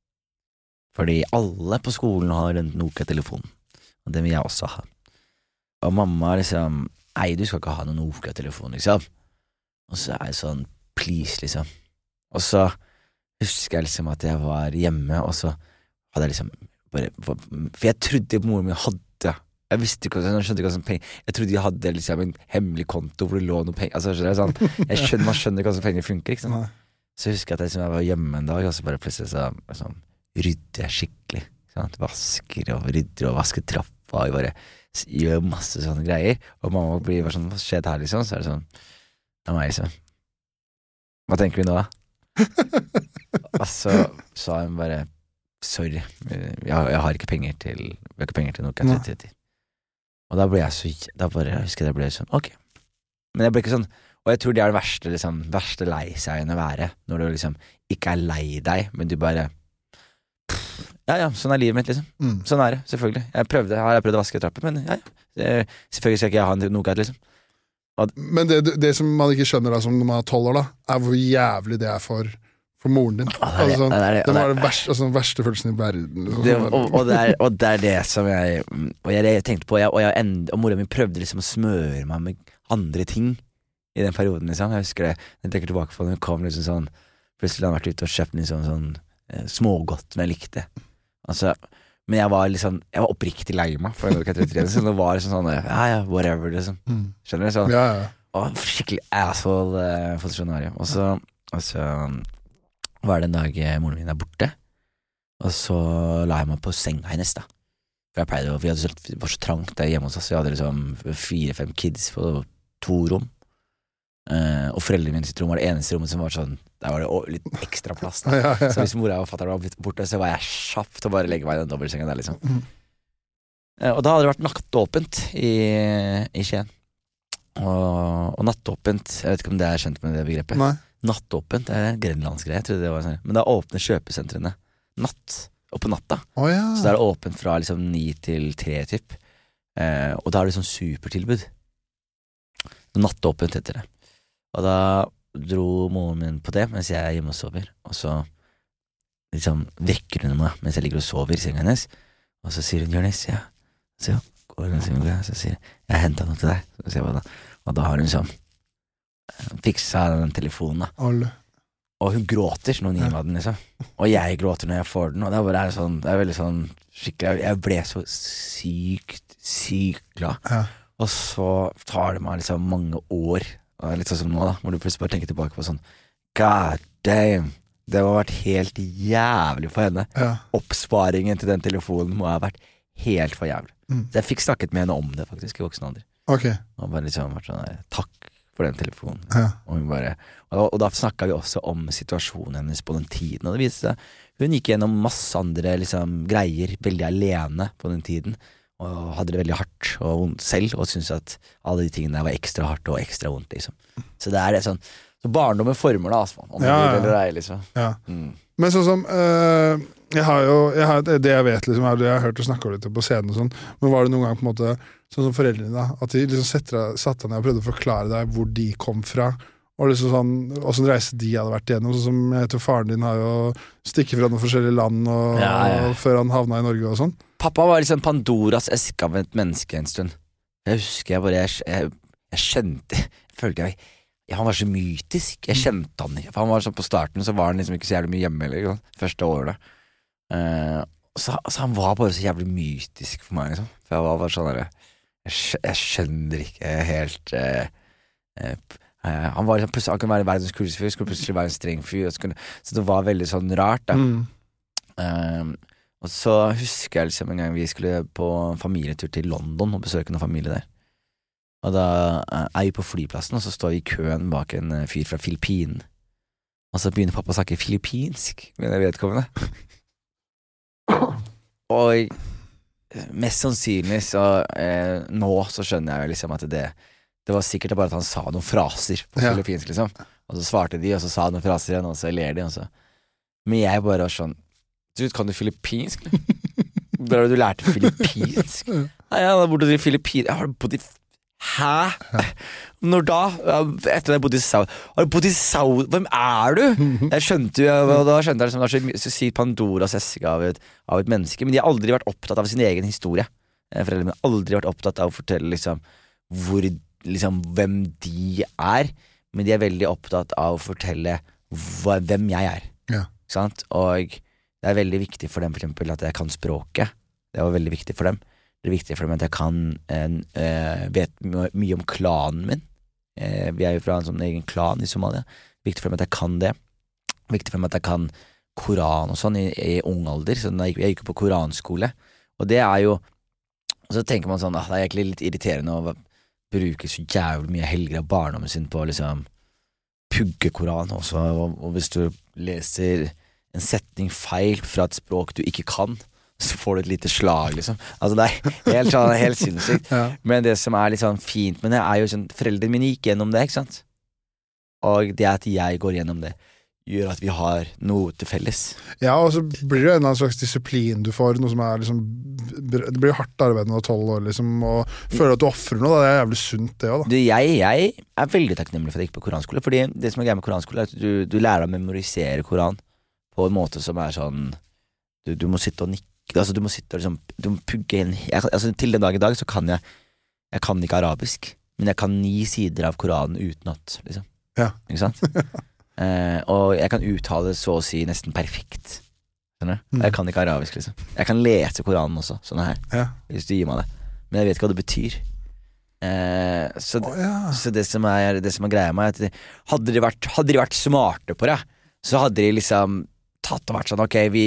Fordi alle på skolen har en Nokia-telefon, og det vil jeg også ha. Og mamma liksom, nei, du skal ikke ha noen Nokia-telefon, liksom. Og så er jeg sånn, please, liksom. Og så husker jeg liksom at jeg var hjemme, og så hadde jeg liksom bare, for jeg trodde moren min hadde, jeg visste ikke, jeg skjønte ikke hva som penger, jeg trodde de hadde liksom en hemmelig konto hvor det lå noe penger, altså skjønner jeg sånn, jeg skjønner, man skjønner ikke hva som penger funker, ikke sant? Så husker jeg at jeg, liksom, jeg var hjemme en dag, og så bare plutselig så, sånn, rydde jeg skikkelig, sant? Vasker og rydder og vasker trappa, og bare gjør masse sånne greier, og mamma blir bare sånn, hva skjedde her liksom? Så er det sånn, det er meg liksom, hva tenker vi nå da? Og så sa hun bare, sorry, jeg, jeg har ikke penger til, jeg har ikke penger til Nokia tretti tretti. Og da ble jeg så, da bare, jeg husker jeg ble sånn, ok. Men jeg ble ikke sånn, og jeg tror det er det verste, liksom, verste lei seg enn å være, når du liksom ikke er lei deg, men du bare, ja, ja, sånn er livet mitt, liksom. Mm. Sånn er det, selvfølgelig. Jeg prøvde, har jeg prøvd å vaske trappen, men ja, ja. Selvfølgelig skal ikke jeg ha en Nokia, liksom. Og, Men det, det som man ikke skjønner da, som når man er tolv år da, er hvor jævlig det er for, for moren din. det er det, Altså, det er det, den og var det- den verste, altså, den verste følelsen i verden. Liksom. det, og, og, det er, og det er det som jeg, og jeg, jeg tenkte på, jeg, og, jeg, end- og mora mi prøvde liksom å smøre meg med andre ting i den perioden, liksom. Jeg husker det, jeg tenker tilbake på det, hun kom liksom sånn, plutselig hadde han vært ute og kjøpt liksom sånn eh, smågodt som jeg likte. Altså, men jeg var liksom, jeg var oppriktig lei meg for Nokia trettitre, så det var liksom sånn, ja, ja, whatever, liksom. Mm. Skjønner du? Sånn, Ja, ja. og skikkelig asshole uh, fotosjonarie. Og så, og så um, var det en dag eh, moren min er borte, og så la jeg meg på senga hennes da. For jeg pleide, å- vi hadde så, det var så trangt der hjemme hos oss, vi hadde liksom fire-fem kids på to rom. Uh, og foreldrene mine sitt rom var det eneste rommet som var sånn, der var det å- litt ekstra plass da. Ja, ja, Så hvis mora og fatteren var borte, så var jeg kjapt å bare legge meg i den dobbeltsenga der, liksom. Mm. Eh, Og da hadde det vært nattåpent i, i Skien. Og, og nattåpent, jeg vet ikke om det er kjent med det begrepet. Nei. Nattåpent, det er en grenlandsgreie, jeg trodde det var sånn. Men da åpner kjøpesentrene natt, og på natta. Å ja. Så da er det åpent fra liksom ni til tre typ. Eh, og da er det sånn supertilbud. Nattåpent heter det. Og da dro moren min på det mens jeg er hjemme og sover, og så liksom vekker hun meg mens jeg ligger og sover i senga hennes, og så sier hun, Jonis, ja, så går hun og sier, så sier hun, jeg hentet noe til deg, så sier jeg hva da, og da har hun sånn fiksa den telefonen da, Alle. Og hun gråter når hun gir meg den, liksom. Og jeg gråter når jeg får den. Og det er bare sånn, det er veldig sånn skikkelig. Jeg ble så sykt, sykt glad. Ja. Og så tar det meg liksom mange år, og litt sånn som nå da, hvor du plutselig bare tenker tilbake på sånn, god damn, det har vært helt jævlig for henne. Ja. Oppsparingen til den telefonen må ha vært helt for jævlig. Mm. Så jeg fikk snakket med henne om det faktisk i voksen alder. Ok. Og bare liksom vært sånn, takk for den telefonen. Ja. Og, hun bare, og, og da snakket vi også om situasjonen hennes på den tiden, og det viste seg, hun gikk gjennom masse andre liksom, greier, veldig alene på den tiden, og hadde det veldig hardt og vondt selv, og syntes at alle de tingene der var ekstra hardt og ekstra vondt, liksom. Så det er det sånn, så barndommen former da, altså, om det ja, blir eller ei, liksom. Ja. Mm. Men sånn som, øh, jeg har jo, jeg har, det jeg vet, liksom, jeg har hørt og snakket litt på scenen og sånn, men var det noen gang på en måte, sånn som foreldrene da, at de liksom setter, satt deg ned og prøvde å forklare deg hvor de kom fra, og liksom sånn, hvordan reise de hadde vært igjennom, sånn som jeg tror faren din har jo stikket fra noen forskjellige land, og, ja, ja. Og før han havna i Norge og sånn. Pappa var liksom Pandoras eske av et menneske en stund. Jeg husker jeg bare, jeg, jeg, jeg kjente, jeg følte jeg, ja, han var så mytisk, jeg kjente han ikke, for han var sånn på starten, så var han liksom ikke så jævlig mye hjemme, eller, første årene. Uh, så, så han var bare så jævlig mytisk for meg, liksom. For jeg var bare sånn der, jeg, jeg skjønner ikke helt uh, uh, uh, han var liksom, plutselig, han kunne være verdens kuleste fyr, skulle plutselig være en streng fyr, skulle, så det var veldig sånn rart da. Mm. Uh, og så husker jeg liksom en gang vi skulle på familietur til London og besøke noen familie der. Og da uh, er vi på flyplassen, og så står vi i køen bak en uh, fyr fra Filippinen. Og så begynner pappa å snakke filippinsk med det vedkommende. Og mest sannsynlig så eh, nå så skjønner jeg jo liksom at det det var sikkert bare at han sa noen fraser på ja. Filippinsk liksom, og så svarte de og så sa han noen fraser igjen, og så ler de og så. Men jeg bare var sånn, du kan du filippinsk? Da har du lært filippinsk? Nei, jeg har bodd i Filippinsk, jeg har bodd i hæ? Når da? Etter at jeg bodde i Saudi. Har du bodd i Saudi? Hvem er du? Jeg skjønte jo, og da skjønte jeg liksom, det er så sykt Pandoras eske av et, av et menneske, men de har aldri vært opptatt av sin egen historie. Foreldrene har aldri vært opptatt av å fortelle liksom, hvor, liksom, hvem de er, men de er veldig opptatt av å fortelle hva, hvem jeg er. Ja. Sant? Og det er veldig viktig for dem for eksempel at jeg kan språket. Det var veldig viktig for dem. Det er viktig for dem at jeg kan eh, vet mye om klanen min. Eh, vi er jo fra en sånn egen klan i Somalia. Det er viktig for dem at jeg kan det. Det er viktig for dem at jeg kan Koran og sånn i, i ung alder. Så jeg gikk, jeg gikk på koranskole. Og det er jo, og så tenker man sånn, ah, det er egentlig litt irriterende å bruke så jævlig mye helger av barndommen sin på å liksom pugge Koran også. Og, og hvis du leser en setning feil fra et språk du ikke kan, så får du et lite slag, liksom. Altså, det er helt, sånn, helt sinnssykt. Ja. Men det som er litt sånn fint, men det er jo sånn, foreldrene mine gikk gjennom det, ikke sant? Og det at jeg går gjennom det, gjør at vi har noe til felles. Ja, og så blir det en annen slags disiplin du får, noe som er liksom, det blir hardt arbeid når du er tolv år, liksom, og føler at du offrer noe, da. Det er jævlig sunt, det også, da. Du, jeg, jeg er veldig takknemlig for at jeg gikk på koranskole, fordi det som er greia med koranskole er at du, du lærer å memorisere Koran på en måte som er sånn, du, du må sitte og nikke. Altså, du må sitte og liksom, du må pugge inn jeg, altså, til den dag i dag så kan jeg jeg kan ikke arabisk, men jeg kan ni sider av Koranen utenat, liksom. Ja. Ikke sant? eh, og jeg kan uttale så å si nesten perfekt. Skjønner du? Mm. Jeg kan ikke arabisk, liksom. Jeg kan lese Koranen også, sånn her, ja. Hvis du gir meg det. Men jeg vet ikke hva det betyr. Eh, så, oh, ja. så det som er det som er greia med er at hadde de vært, hadde de vært smarte på det, så hadde de liksom tatt og vært sånn, ok, vi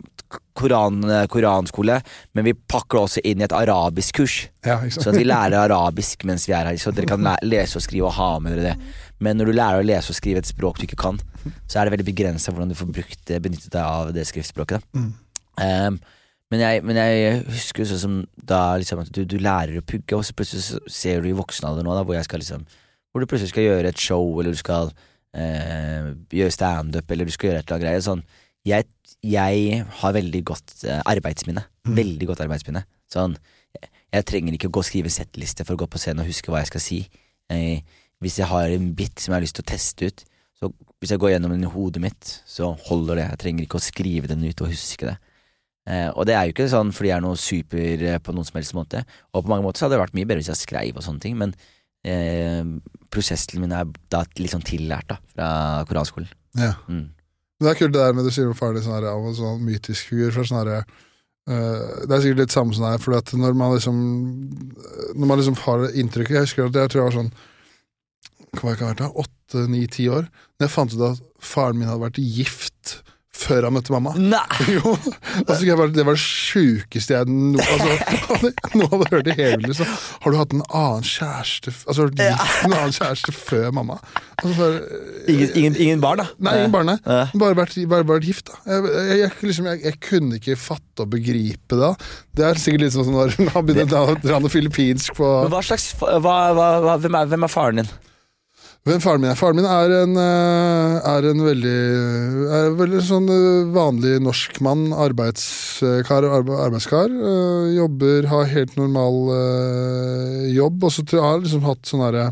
Koran, koranskole, men vi pakker også inn i et arabisk kurs, ja, så at vi lærer arabisk mens vi er her, så dere kan lese og skrive og ha med dere det. Men når du lærer å lese og skrive et språk du ikke kan, så er det veldig begrenset hvordan du får brukt, benyttet deg av det skriftspråket. Mm. Um, men, jeg, men jeg husker sånn som da liksom, at du, du lærer å pugge, og så plutselig ser du i voksen alder nå da, hvor jeg skal liksom, hvor du plutselig skal gjøre et show, eller du skal uh, gjøre stand-up, eller du skal gjøre et eller annet greie, sånn. Jeg, jeg har veldig godt uh, arbeidsminne. Mm. Veldig godt arbeidsminne. Sånn, jeg, jeg trenger ikke å gå og skrive settliste for å gå på scenen og huske hva jeg skal si. Eh, hvis jeg har en bit som jeg har lyst til å teste ut, så hvis jeg går gjennom den i hodet mitt, så holder det. Jeg trenger ikke å skrive den ut og huske det. Eh, og det er jo ikke sånn fordi jeg er noe super eh, på noen som helst måte. Og på mange måter så hadde det vært mye bedre hvis jeg skrev og sånne ting, men eh, prosesstilen min er da litt sånn tillært da, fra koranskolen. Ja. Mm. Men det er kult det der med du sier om faren din sånn her, av en sånn mytisk figur, for sånn her, uh, det er sikkert litt samme som det her, for at når man liksom, når man liksom har inntrykket, jeg husker at jeg tror jeg var sånn, hva har jeg vært da, åtte, ni, ti år, når jeg fant ut at faren min hadde vært gift før han møtte mamma. Nei! Jo, altså, jeg bare, det var det sjukeste jeg no, altså, noe hadde hørt i hele livet. Så, har du hatt en annen kjæreste Altså, ja. en annen kjæreste før mamma? Altså, bare, ingen, ingen, ingen barn, da? Nei, ingen barn, nei. Ja. Bare vært, bare vært gift, da. Jeg, jeg, jeg, liksom, jeg, jeg kunne ikke fatte og begripe det. Det er sikkert litt sånn som når han begynte å dra noe filippinsk på Men hva slags hva, hva, hva, hvem, er, hvem er faren din? Hvem faren min er? Faren min er en, er en veldig, er veldig sånn vanlig norsk mann, arbeidskar, arbeidskar, jobber, har helt normal jobb, og så tror jeg har liksom hatt sånn herre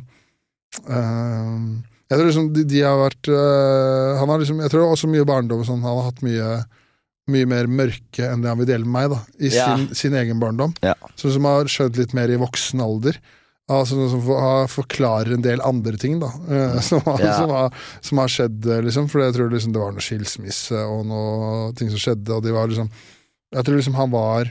jeg tror liksom de, de har vært han har liksom, jeg tror også mye barndom sånn, han har hatt mye mye mer mørke enn det han vil dele med meg da, i ja. sin, sin egen barndom, ja. Så som har skjønt litt mer i voksen alder. Altså noe som for, forklarer en del andre ting da uh, som, ja. som, har, som har skjedd liksom, for jeg tror liksom det var noe skilsmisse og noe ting som skjedde, og de var liksom jeg tror liksom han var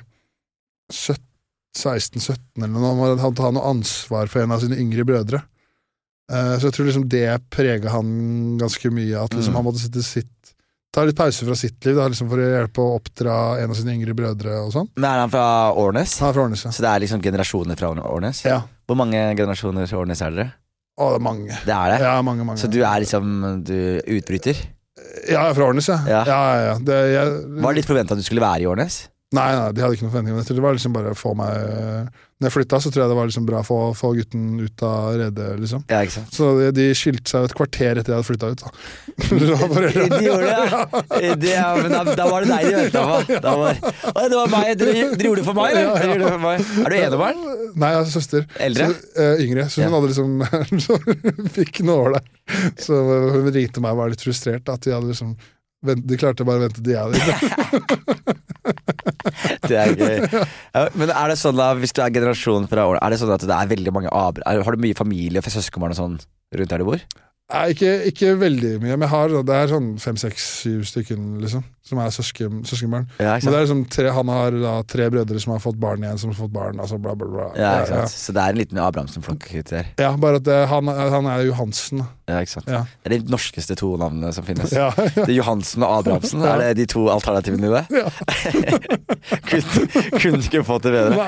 seksten sytten eller noe, han hadde hatt noe ansvar for en av sine yngre brødre, uh, så jeg tror liksom det preget han ganske mye, at liksom mm. han måtte sitte sitt ta litt pause fra sitt liv da, liksom for å hjelpe å oppdra en av sine yngre brødre og sånn. Men er han fra Årnes? Han er fra Årnes, ja. Så det er liksom generasjoner fra Årnes? Ja. Hvor mange generasjoner fra Årnes er dere? Å, det er mange. Det er det? Ja, mange, mange. Så du er liksom, du utbryter? Ja, jeg er fra Årnes, ja. Ja, ja, ja. ja. Det, jeg, var det litt forventet at du skulle være i Årnes? Nei, nei, de hadde ikke noe forventning om det. Det var liksom bare å få meg Når jeg flytta, så tror jeg det var liksom bra å få, få gutten ut av redet, liksom. Ja, ikke sant. Så de, de skilte seg et kvarter etter jeg hadde flytta ut, da. De gjorde det, ja. Det, ja men da, da var det deg de ventet på. Da var, å, det var meg. Dere, dere gjorde det for meg, eller? Dere gjorde det for meg. Er du enebarn? Nei, jeg er søster. Eldre? Så, uh, yngre. Så hun ja. hadde liksom så fikk noe over der. Så hun ringte meg og var litt frustrert at de hadde liksom de klarte bare å vente de jeg hadde. Det er gøy. Ja, men er det sånn da, hvis du er generasjon fra år, er det sånn at det er veldig mange ab- Har du mye familie og søskenbarn og sånn rundt der du bor? Nei, ikke, ikke veldig mye, men jeg har, det er sånn fem, seks, syv stykken liksom, som er søsken, søskenbarn. Ja, men det er liksom tre, han har da tre brødre som har fått barn igjen, som har fått barn, altså bla bla bla. Ja, ikke sant. Ja, ja. Så det er en liten Abrahamsen-flokk der. Ja, bare at det, han, han er Johansen. Ja, ikke sant. Ja. Det er de norskeste to navnene som finnes. Ja, ja. Det er Johansen og Abrahamsen, ja. Er det de to alternativene i det? Ja. kunne, kunne ikke fått det bedre.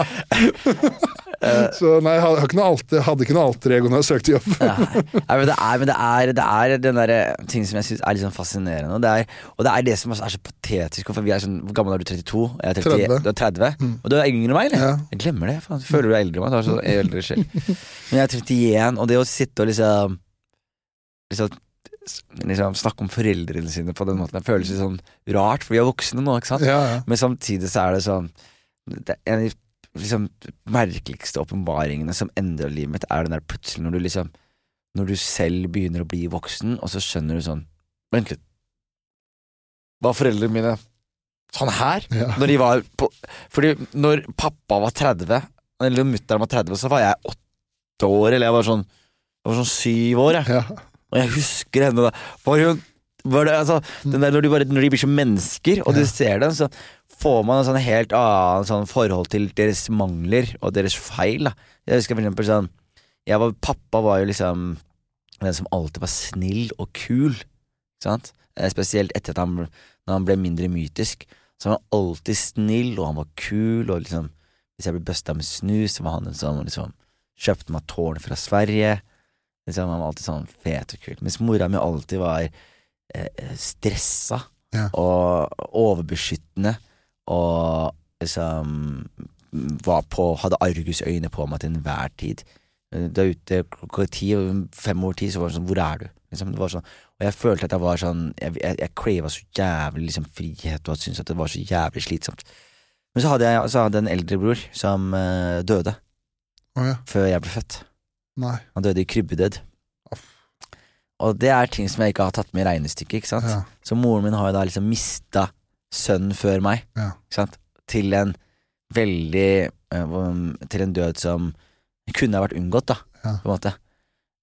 Uh, så nei, jeg hadde ikke noe alter, hadde ikke noe alter ego når jeg søkte jobb. Nei, men det er, men det er, det er den der ting som jeg synes er litt sånn fascinerende, og det er, og det er det som er så patetisk, for vi er sånn, hvor gammel er du? trettito? Jeg er tretti, tretti. Du er tretti, mm. Og du er yngre enn meg, eller? Ja. Jeg glemmer det, faen. Føler du er eldre enn meg? Du er så eldre selv. Men jeg er trettien, og det å sitte og liksom liksom, liksom snakke om foreldrene sine på den måten, det føles litt sånn rart, for vi er voksne nå, ikke sant? Ja, ja. Men samtidig så er det sånn, det er en liksom merkeligste åpenbaringene som endrer livet mitt, er den der plutselig når du liksom når du selv begynner å bli voksen, og så skjønner du sånn, vent litt, var foreldrene mine sånn her? Ja. Når de var på, fordi når pappa var tretti, eller mutteren var tretti, så var jeg åtte år, eller jeg var sånn, jeg var sånn syv år, jeg. Ja. Og jeg husker henne da, var hun, var det, altså, den der, når, de bare, når de blir som mennesker, og ja. Du ser den, så får man en sånn helt annen sånn forhold til deres mangler og deres feil da. Jeg husker for eksempel sånn, jeg var, pappa var jo liksom den som alltid var snill og kul, sant? Spesielt etter at han, når han ble mindre mytisk, så var han alltid snill, og han var kul, og liksom, hvis jeg ble bøstet med snus, så var han den som liksom kjøpte meg tårn fra Sverige, liksom, han var alltid sånn fet og kul, mens mora mi alltid var eh, stressa ja. Og overbeskyttende, og liksom var på, hadde argusøyne på meg til enhver tid. Da ute klokka ti, fem år tid, så var det sånn, hvor er du? Liksom, det var sånn, og jeg følte at jeg var sånn, jeg, jeg, jeg kreva så jævlig liksom, frihet, og jeg syntes at det var så jævlig slitsomt. Men så hadde jeg så hadde en eldre bror som uh, døde oh, ja. Før jeg ble født. Nei. Han døde i krybbedød. Oh. Og det er ting som jeg ikke har tatt med i regnestykket, ikke sant? Ja. Så moren min har jo da liksom mistet sønnen før meg, ja. Ikke sant? Til en veldig uh, til en død som kunne ha vært unngått da, ja. På en måte.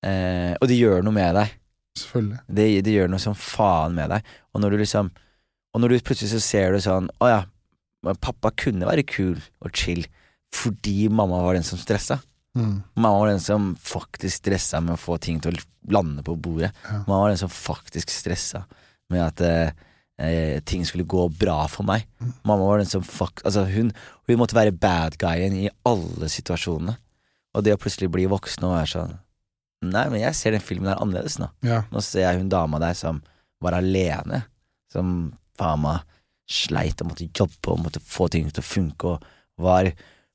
eh, og det gjør noe med deg. Selvfølgelig. Det, det gjør noe som faen med deg. Og når du liksom Og når du plutselig så ser du sånn Å ja, pappa kunne være kul og chill fordi mamma var den som stressa. Mm. Mamma var den som faktisk stressa med å få ting til å lande på bordet. Ja. Mamma var den som faktisk stressa med at eh, ting skulle gå bra for meg. Mm. Mamma var den som fakt altså hun, hun måtte være bad guyen i alle situasjonene. Og det å plutselig bli voksen og være sånn Nei, men jeg ser den filmen der annerledes nå. Ja. Nå ser jeg hun dama der som var alene, som faen meg sleit og måtte jobbe og måtte få ting til å funke og var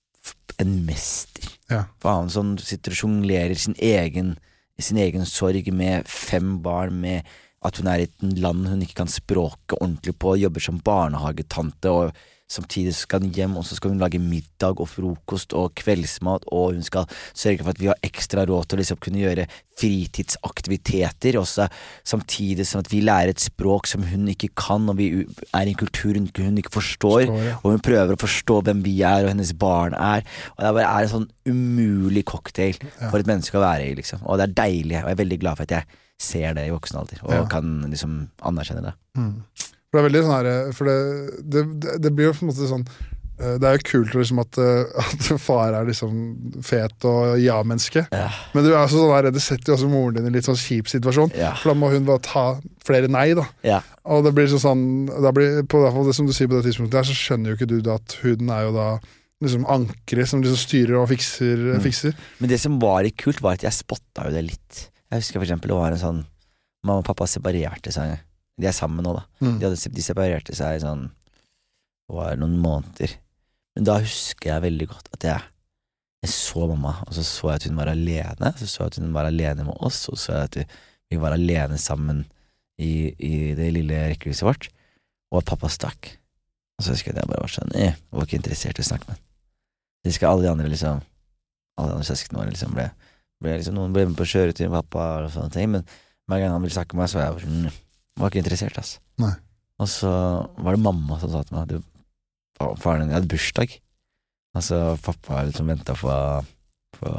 en mester. Ja. Faen, som sitter og jonglerer sin egen sin egen sorg med fem barn, med at hun er i et land hun ikke kan språke ordentlig på, jobber som barnehagetante, og samtidig skal hun hjem, og så skal hun lage middag og frokost og kveldsmat, og hun skal sørge for at vi har ekstra råd til å liksom kunne gjøre fritidsaktiviteter, også samtidig som at vi lærer et språk som hun ikke kan, og vi er i en kultur hun, hun ikke forstår, Forstår, ja. og hun prøver å forstå hvem vi er, og hennes barn er, og det bare er en sånn umulig cocktail Ja. for et menneske å være i, liksom. Og det er deilig, og jeg er veldig glad for at jeg ser det i voksen alder, og Ja. kan liksom anerkjenne det. Mm. For det er veldig sånn her For det, det, det, det blir jo på en måte sånn eh, det er jo kult liksom at, eh, at far er liksom fet og ja-menneske. Ja. Men det, er også sånn her, det setter jo også moren din i en litt sånn kjip situasjon. Ja. For da må hun bare ta flere nei, da. Ja. Og det blir så sånn da blir, på hvert fall det som du sier på det tidspunktet der, så skjønner jo ikke du da at hun er jo da liksom ankeret som liksom styrer og fikser, Mm. fikser. Men det som var litt kult var at jeg spotta jo det litt. Jeg husker for eksempel det var en sånn mamma og pappa separerte seg. De er sammen nå da. Mm. De, hadde, de separerte seg sånn det var noen måneder. Men da husker jeg veldig godt at jeg, jeg så mamma, og så så jeg at hun var alene, så så jeg at hun var alene med oss, og så så jeg at vi var alene sammen i, i det lille rekkehuset vårt, og at pappa stakk. Og så husker jeg at jeg bare var sånn, jeg var ikke interessert i å snakke med han. Det skal alle de andre liksom, alle de andre søskene våre liksom ble, ble liksom, noen ble med på å kjøre til pappa og sånne ting, men hver gang han ville snakke med meg, så var jeg bare sånn, var ikke interessert, ass. Nei. Og så var det mamma som sa til meg, du, faren din hadde bursdag. Altså, pappa liksom ventet på, på,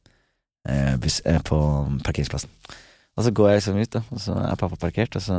eh, bus, eh, på parkeringsplassen. Og så går jeg liksom ut da, og så er pappa parkert, og så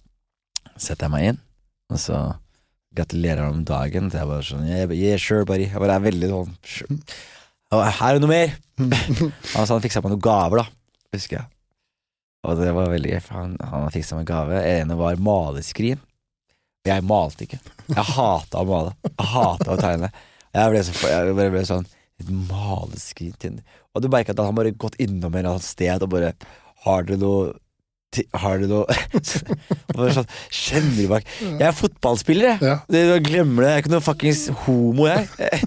setter jeg meg inn, og så gratulerer han om dagen, så jeg bare sånn, yeah, yeah sure, buddy. Jeg bare er veldig sånn, sure. Og her er det noe mer. Altså, han fikset meg noen gaver da, husker jeg. Og det var veldig gøy, for han, han fikset meg gave. En var maleskrin. Jeg malte ikke. Jeg hatet å male. Jeg hatet å tegne. Jeg ble, så, jeg ble, ble sånn, et maleskrin til. Og du merket at han bare gått innom en eller annen sted og bare, har du noe har du noe og bare sånn, kjenner du bak jeg er fotballspiller, jeg Ja. det, du glemmer det, jeg er ikke noe fuckings homo, jeg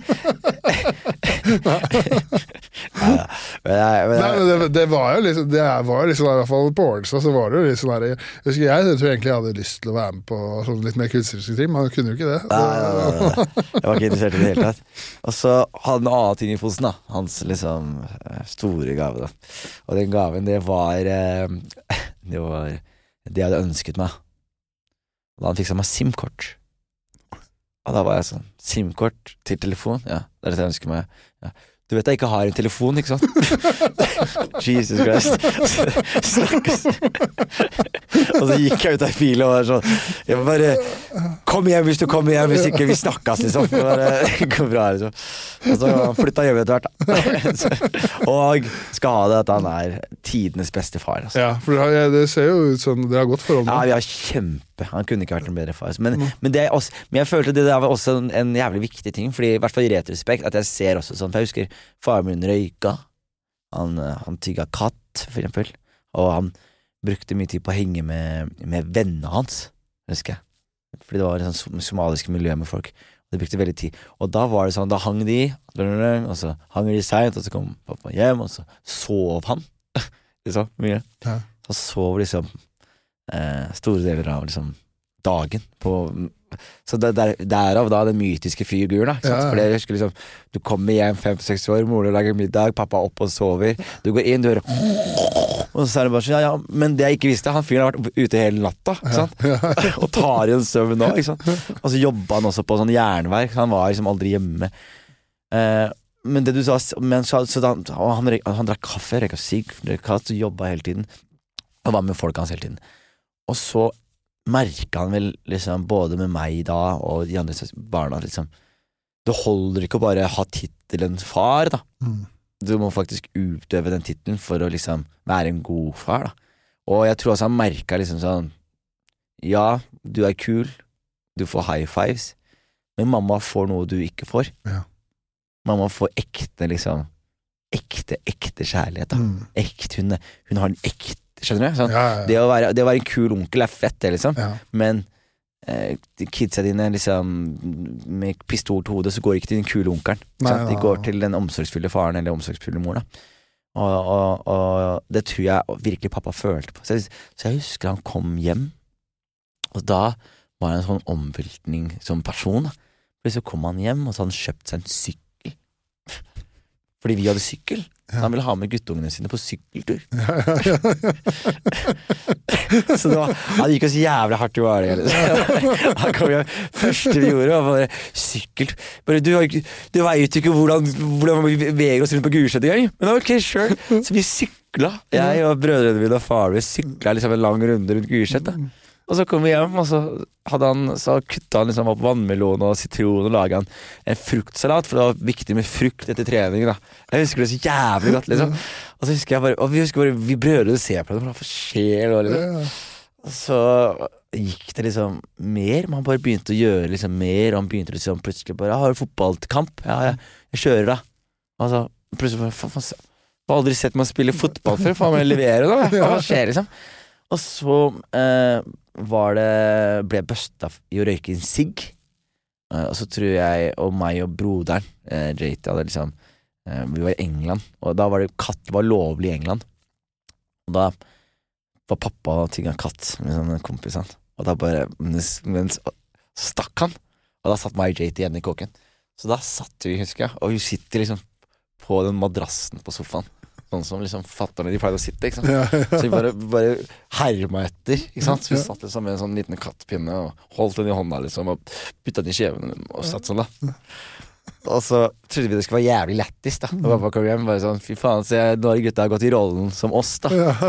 ja, men jeg, men Nei, jeg men det, det var jo liksom Det var jo liksom, i hvert fall på Ålestad, så var det jo liksom der, jeg husker jeg, jeg tror egentlig jeg hadde lyst til å være med på sånn litt mer kunstneriske ting, men han kunne jo ikke det. Nei, nei, nei, nei. Jeg var ikke interessert i det hele tatt. Og så hadde han en annen ting i posen da. Hans liksom store gave da. Og den gaven, det var eh, Det var det jeg hadde ønsket meg. Da han fikk seg meg SIM-kort. Og da var jeg sånn, SIM-kort til telefon? Ja, det er det jeg ønsker meg. Ja. Du vet jeg ikke har en telefon, ikke sant? Jesus Christ. Snakkes. Og så gikk jeg ut av bilen og var sånn, jeg bare, kom hjem hvis du kommer hjem, hvis ikke vi snakkes, liksom. Det var, det går bra, liksom. Og så flyttet hjemme etter hvert, da. Og skal ha det at han er tidenes beste far, altså. Ja, for det, har- det ser jo ut som det har gått forhold Ja, nå. vi har kjempe. Han kunne ikke vært en bedre far. Men, men, det er også, men jeg følte det der var også en, en jævlig viktig ting, fordi i hvert fall i retrospekt, at jeg ser også sånn, for jeg husker faren min røyka, han, han tygga katt, for eksempel, og han brukte mye tid på å henge med, med vennene hans, husker jeg. Fordi det var et sånn somaliske miljø med folk, og det brukte veldig tid. Og da var det sånn, da hang de, og så hang de sent, og så kom pappa hjem, og så sov han, liksom, mye. Ja. Så sov liksom eh, store deler av liksom dagen på så det, der, derav da den mytiske figuren da, ikke sant? Ja, ja. For jeg husker liksom du kommer hjem fem-seks år, moren lager middag, pappa opp og sover, du går inn, du hører og så er det bare sånn, ja, ja, men det jeg ikke visste, han fyren har vært ute hele natta, ikke sant? Og tar i en søvn nå, ikke sant? Og så jobbet han også på sånn jernverk, han var liksom aldri hjemme. Eh, men det du sa, men så, så da, han, han drakk kaffe, røyka sigg, røyka katt, jobba hele tiden, og var med folk hans hele tiden. Og så merket han vel liksom, både med meg da, og de andre barna, liksom, det holder ikke å bare ha titelen far da. Mm. Du må faktisk utøve den titelen for å liksom være en god far da. Og jeg tror også han merket liksom sånn, ja, du er kul, du får high fives, men mamma får noe du ikke får. Ja. Mamma får ekte, liksom, ekte, ekte kjærlighet da. Mm. Ekte, hun, hun har en ekte, skjønner du? Sånn, ja, ja, ja. Det, å være, det å være en kul onkel er fett, det liksom, ja. Men eh, kidsa dine liksom, med pistol til hodet, så går ikke til den kule onkelen. Nei, de går til den omsorgsfulle faren eller omsorgsfulle mor da. Og, og, og det tror jeg virkelig pappa følte på. Så jeg, så jeg husker han kom hjem, og da var det en sånn omveltning som person da. Så kom han hjem, og så hadde han kjøpt seg en sykkel. Fordi vi hadde sykkel. Ja. Han ville ha med guttungene sine på sykkeltur. Ja, ja, ja, ja. Så det, var, det gikk oss jævlig hardt i hverdag. Han kom hjem, første vi gjorde var bare sykkel. Bare, du, du vet jo ikke hvordan, hvordan vi beveger oss rundt på Gulset i gang. Men ok, sure. Så vi sykla. Jeg og brødrene mine og far vi sykla liksom en lang runde rundt Gulset da. Og så kom vi hjem, og så hadde han, så kuttet han liksom opp vannmelon og sitron og laget han en fruktsalat, for det var viktig med frukt etter trening da. Jeg husker det så jævlig godt liksom. Og så husker jeg bare, og vi husker bare, vi brødre ser på det, hva for skjer og liksom. Og så gikk det liksom mer, man bare begynte å gjøre liksom mer, og han begynte liksom plutselig bare, har du fotballkamp? Ja, jeg, jeg kjører da. Og så plutselig bare, faen, faen, jeg har aldri sett meg spille fotball før, faen meg levere da, hva skjer liksom? Og så eh, var det, ble jeg bøsta i å røyke en sigg, eh, og så tror jeg, og meg og broderen, eh, J T hadde liksom, eh, vi var i England, og da var det katt, det var lovlig i England, og da var pappa og tygget katt med sånne kompisene, og da bare, mens, mens stakk han, og da satt meg og J T igjen i kåken, så da satt vi, husker jeg, og vi sitter liksom på den madrassen på sofaen, sånn som liksom fatterne de pleide å sitte, ikke sant? Ja, ja. Så vi bare, bare herma etter, ikke sant? Så vi satt liksom med en sånn liten kattpinne og holdt den i hånda liksom, og byttet den i kjeven og satt sånn da. Og så trodde vi det skulle være jævlig lættis da. Og pappa kom hjem bare sånn, fy faen, så jeg, nå har gutta gått i rollen som oss da. Ja.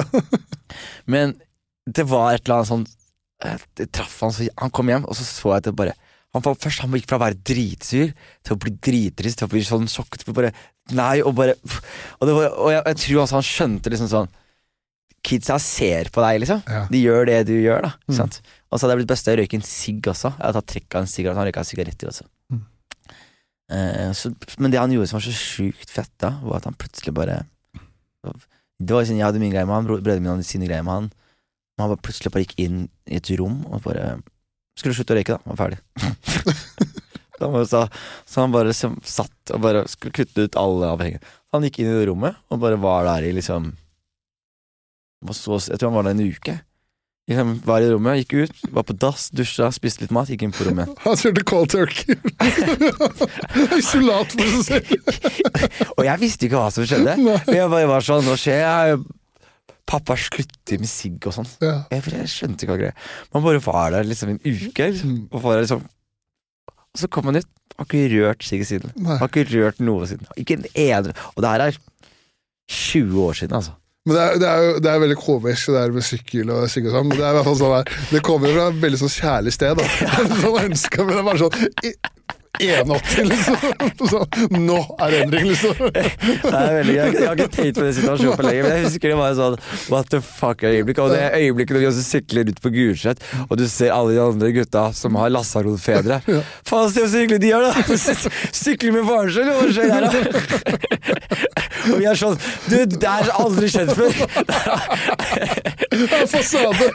Men det var et eller annet sånn, det traff han, så han kom hjem, og så så jeg at det bare, han var, først han gikk fra å være dritsur til å bli drittrist, til å bli sånn sjokket, bare, nei, og bare, og, det var, og jeg, jeg tror også han skjønte liksom sånn, kidsa ser på deg liksom, ja. De gjør det du gjør da, ikke sant? Mm. Og så hadde jeg blitt best å røyke en sigg også, jeg hadde tatt trekk av en sigaret, han røyket sigaretter også. Mm. Eh, så, men det han gjorde som var så sykt fett da, var at han plutselig bare, det var sånn, jeg hadde min greie med han, brødrene mine hadde sine greier med han, men han bare plutselig bare gikk inn i et rom, og bare, skulle slutte å røyke da, han var ferdig. så, så han bare liksom, satt og bare skulle kutte ut alle avhengige. Han gikk inn i det rommet og bare var der i liksom, så, jeg tror han var der en uke. Liksom, var i rommet, gikk ut, var på dass, dusja, spiste litt mat, gikk inn på rommet. Han kjørte cold turkey. Isolat for seg selv. Og jeg visste ikke hva som skjedde. Jeg bare var sånn, nå skjer jeg... Pappa slutter med sigg og sånn. Ja. Jeg, jeg skjønte ikke hva greia. Man bare var der liksom en uke, liksom, og, var der, liksom, og så kom han ut, har ikke rørt sigg siden. Nei. Har ikke rørt noe siden. Ikke en ene. Og det her er tjue år siden, altså. Men det er, det er jo det er veldig komisk det der med sykkel og sigg og sånn. Det er i hvert fall sånn der, det kommer fra et veldig sånn kjærlig sted, da. Sånn ønsker, men det er bare sånn... enåtti liksom så, nå er det endring liksom det er veldig, jeg, jeg har ikke tenkt på den situasjonen for lenge, men jeg husker det var sånn what the fuck øyeblikk, og det øyeblikket når vi også sykler ut på Gulset og du ser alle de andre gutta som har Lassarodfedre ja. Faen, se hvor sykler de har da sykler med faren selv, hva skjer der da og vi er sånn du, det er aldri skjedd før det er fasade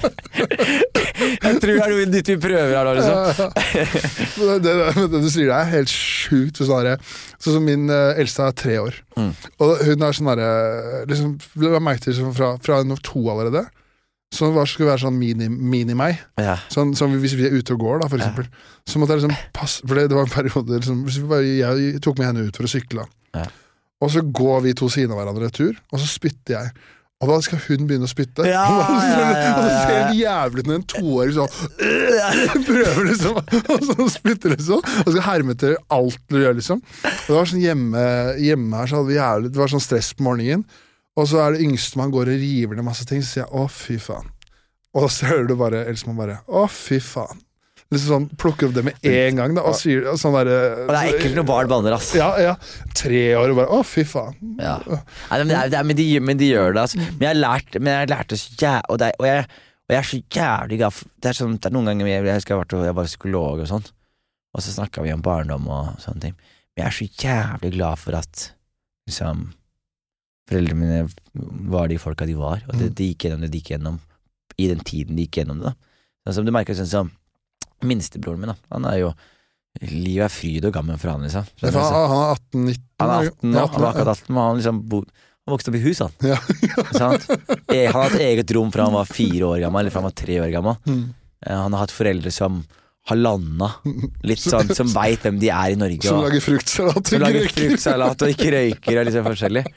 jeg tror det er noe nytt vi prøver her da liksom det, det, det det du sier det er helt sjukt sånn som min uh, eldste er tre år mm. og hun er sånn der liksom, det var meg til fra, fra nummer to allerede så var, skulle være sånn mini, mini meg ja. Sånn som hvis vi er ute og går da for eksempel ja. Så måtte jeg liksom passe for det, det var en periode liksom, hvis vi bare, jeg tok med henne ut for å sykle ja. Og så går vi to siden av hverandre tur og så spytter jeg Og da skal hun begynne å spytte. Ja, ja, ja, ja. Og det ser helt jævlig ut når en toåring sånn prøver liksom, og så spytter liksom, og skal herme til alt du gjør liksom. Og det var sånn hjemme, hjemme her, så hadde vi jævlig, det var sånn stress på morgenen, og så er det yngste man går og river ned masse ting, så sier jeg, å fy faen. Og så hører du bare, eller så man bare, å fy faen. Liksom sånn, plukker opp det med en gang da, og sier sånn der... Og det er ekkelt når barn banner, ass. Ja, ja. Tre år og bare, å fy faen. Ja. Nei, men, det er, det er, men, de, men de gjør det, altså. Men jeg har lært, men jeg har lært det så jævlig, og, det er- og, jeg, og jeg er så jævlig glad for, det er sånn, det er noen ganger, jeg, jeg husker jeg var, jeg var psykolog og sånn, og så snakket vi om barndom og sånne ting. Men jeg er så jævlig glad for at, liksom, foreldrene mine var de folka de var, og det, de gikk gjennom det de gikk gjennom, i den tiden de gikk gjennom det, da. Sånn som du merker, sånn som, minstebroren min da, han er jo livet er fryd og gammel for han liksom. Så, Han, han er atten nitten. han er atten, Ja, han var akkurat atten, men han liksom bo, han vokste opp i hus han. Ja. Sant? Eh, Han har hatt eget rom fra han var fire år gammel, eller fra han var tre år gammel. Mm. Eh, Han har hatt foreldre som har landet, litt sånn, som vet hvem de er i Norge. Som Og, lager fruktsalat. som lager fruktsalat og ikke røyker og liksom forskjellig.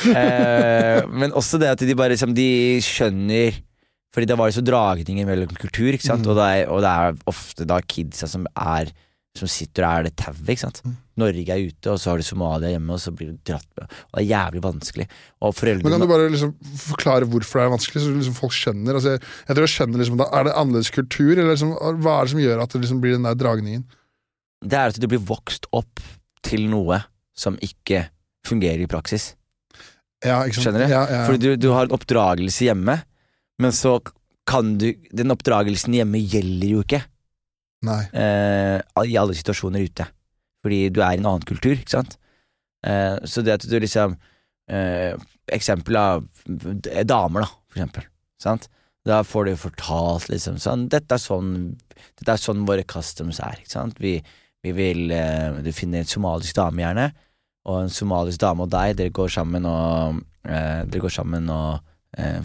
Eh, men også det at de bare liksom, de skjønner. Fordi det var jo så dragninger mellom kultur, ikke sant? Mm. Og, det er, og det er ofte da kidsa som er som sitter og er det tauet, ikke sant? Mm. Norge er ute, og så har du Somalia hjemme, og så blir du dratt med. Og det er jævlig vanskelig. Og foreldrene... Men kan du bare liksom forklare hvorfor det er vanskelig, så liksom folk skjønner? Altså, jeg, jeg tror jeg skjønner liksom, da, er det annerledes kultur, eller liksom, hva er det som gjør at det liksom blir den der dragningen? Det er at du blir vokst opp til noe som ikke fungerer i praksis. Ja, ikke sant? Skjønner du? Ja, ja, ja. Fordi du, du har en oppdragelse hjemme, men så kan du, den oppdragelsen hjemme gjelder jo ikke Nei. eh, i alle situasjoner ute, fordi du er i en annen kultur, ikke sant? Eh, så det at du liksom eh, eksempel av damer da, for eksempel, sant? Da får du fortalt liksom sånn, dette er sånn, dette er sånn våre customs er, ikke sant? Vi, vi vil, eh, du finner en somalisk dame gjerne, og en somalisk dame og deg, dere går sammen og eh, dere går sammen og eh,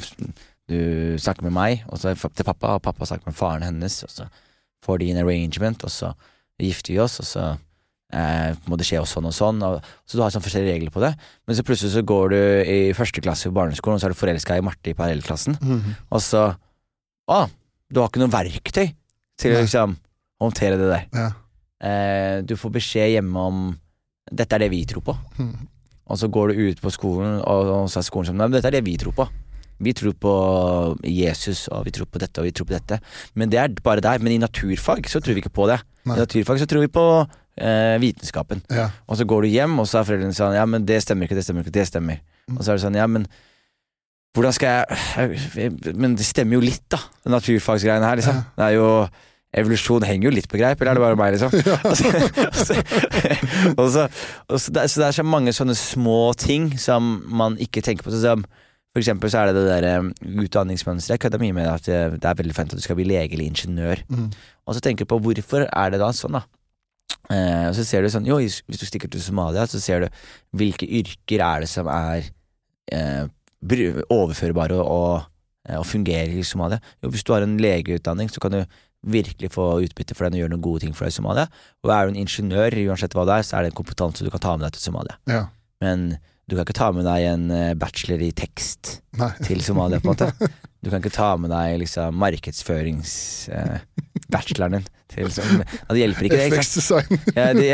du snakker med meg, og så til pappa, og pappa snakker med faren hennes, og så får de en arrangement, og så gifter vi oss, og så eh, må det skje oss sånn og sånn, og, så du har sånn forskjellige regler på det, men så plutselig så går du i første klasse på barneskolen, og så er du forelsket i Marte i parallellklassen, mm-hmm. og så, å, du har ikke noen verktøy til å liksom håndtere det der. Ja. Eh, du får beskjed hjemme om, dette er det vi tror på, mm. og så går du ut på skolen, og, og så er skolen sånn, men dette er det vi tror på. Vi tror på Jesus, og vi tror på dette, og vi tror på dette. Men det er bare der. Men i naturfag så tror vi ikke på det. Nei. I naturfag så tror vi på eh, vitenskapen. Ja. Og så går du hjem, og så er foreldrene sånn, ja, men det stemmer ikke, det stemmer ikke, det stemmer. Mm. Og så er det sånn, ja, men hvordan skal jeg... Men det stemmer jo litt da, den naturfagsgreiene her, liksom. Ja. Det er jo... Evolusjon henger jo litt på greip, eller er det bare meg, liksom? Ja. og så, og så, og så, og så, det er, så det er så mange sånne små ting som man ikke tenker på, sånn. For eksempel så er det det der um, utdanningsmønstret. Jeg kødder mye med at det, det er veldig fint at du skal bli lege eller ingeniør. Mm. Og så tenker du på hvorfor er det da sånn da? Eh, og så ser du sånn, jo, hvis du stikker til Somalia, så ser du hvilke yrker er det som er eh, overførbare og, og, og fungerer i Somalia. Jo, hvis du har en legeutdanning, så kan du virkelig få utbytte for den og gjøre noen gode ting for deg i Somalia. Og er du en ingeniør, uansett hva det er, så er det en kompetanse du kan ta med deg til Somalia. Ja. Men du kan ikke ta med deg en bachelor i tekst Nei. Til Somalia, på en måte. Du kan ikke ta med deg liksom markedsførings eh, bacheloren din til, liksom, ja, det hjelper ikke det, ikke sant? Ja, det,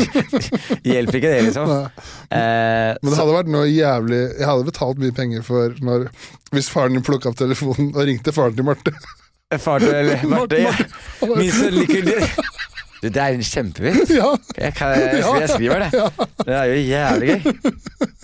det hjelper ikke det, liksom. Eh, Men det hadde vært noe jævlig. Jeg hadde betalt mye penger for når, hvis faren din plukket opp telefonen og ringte faren til Marte. Faren til Marte, ja. Min sønn liker det. Du, det er en kjempevits. Ja. Jeg, kan, jeg, jeg skriver det. Ja. Det er jo jævlig gøy.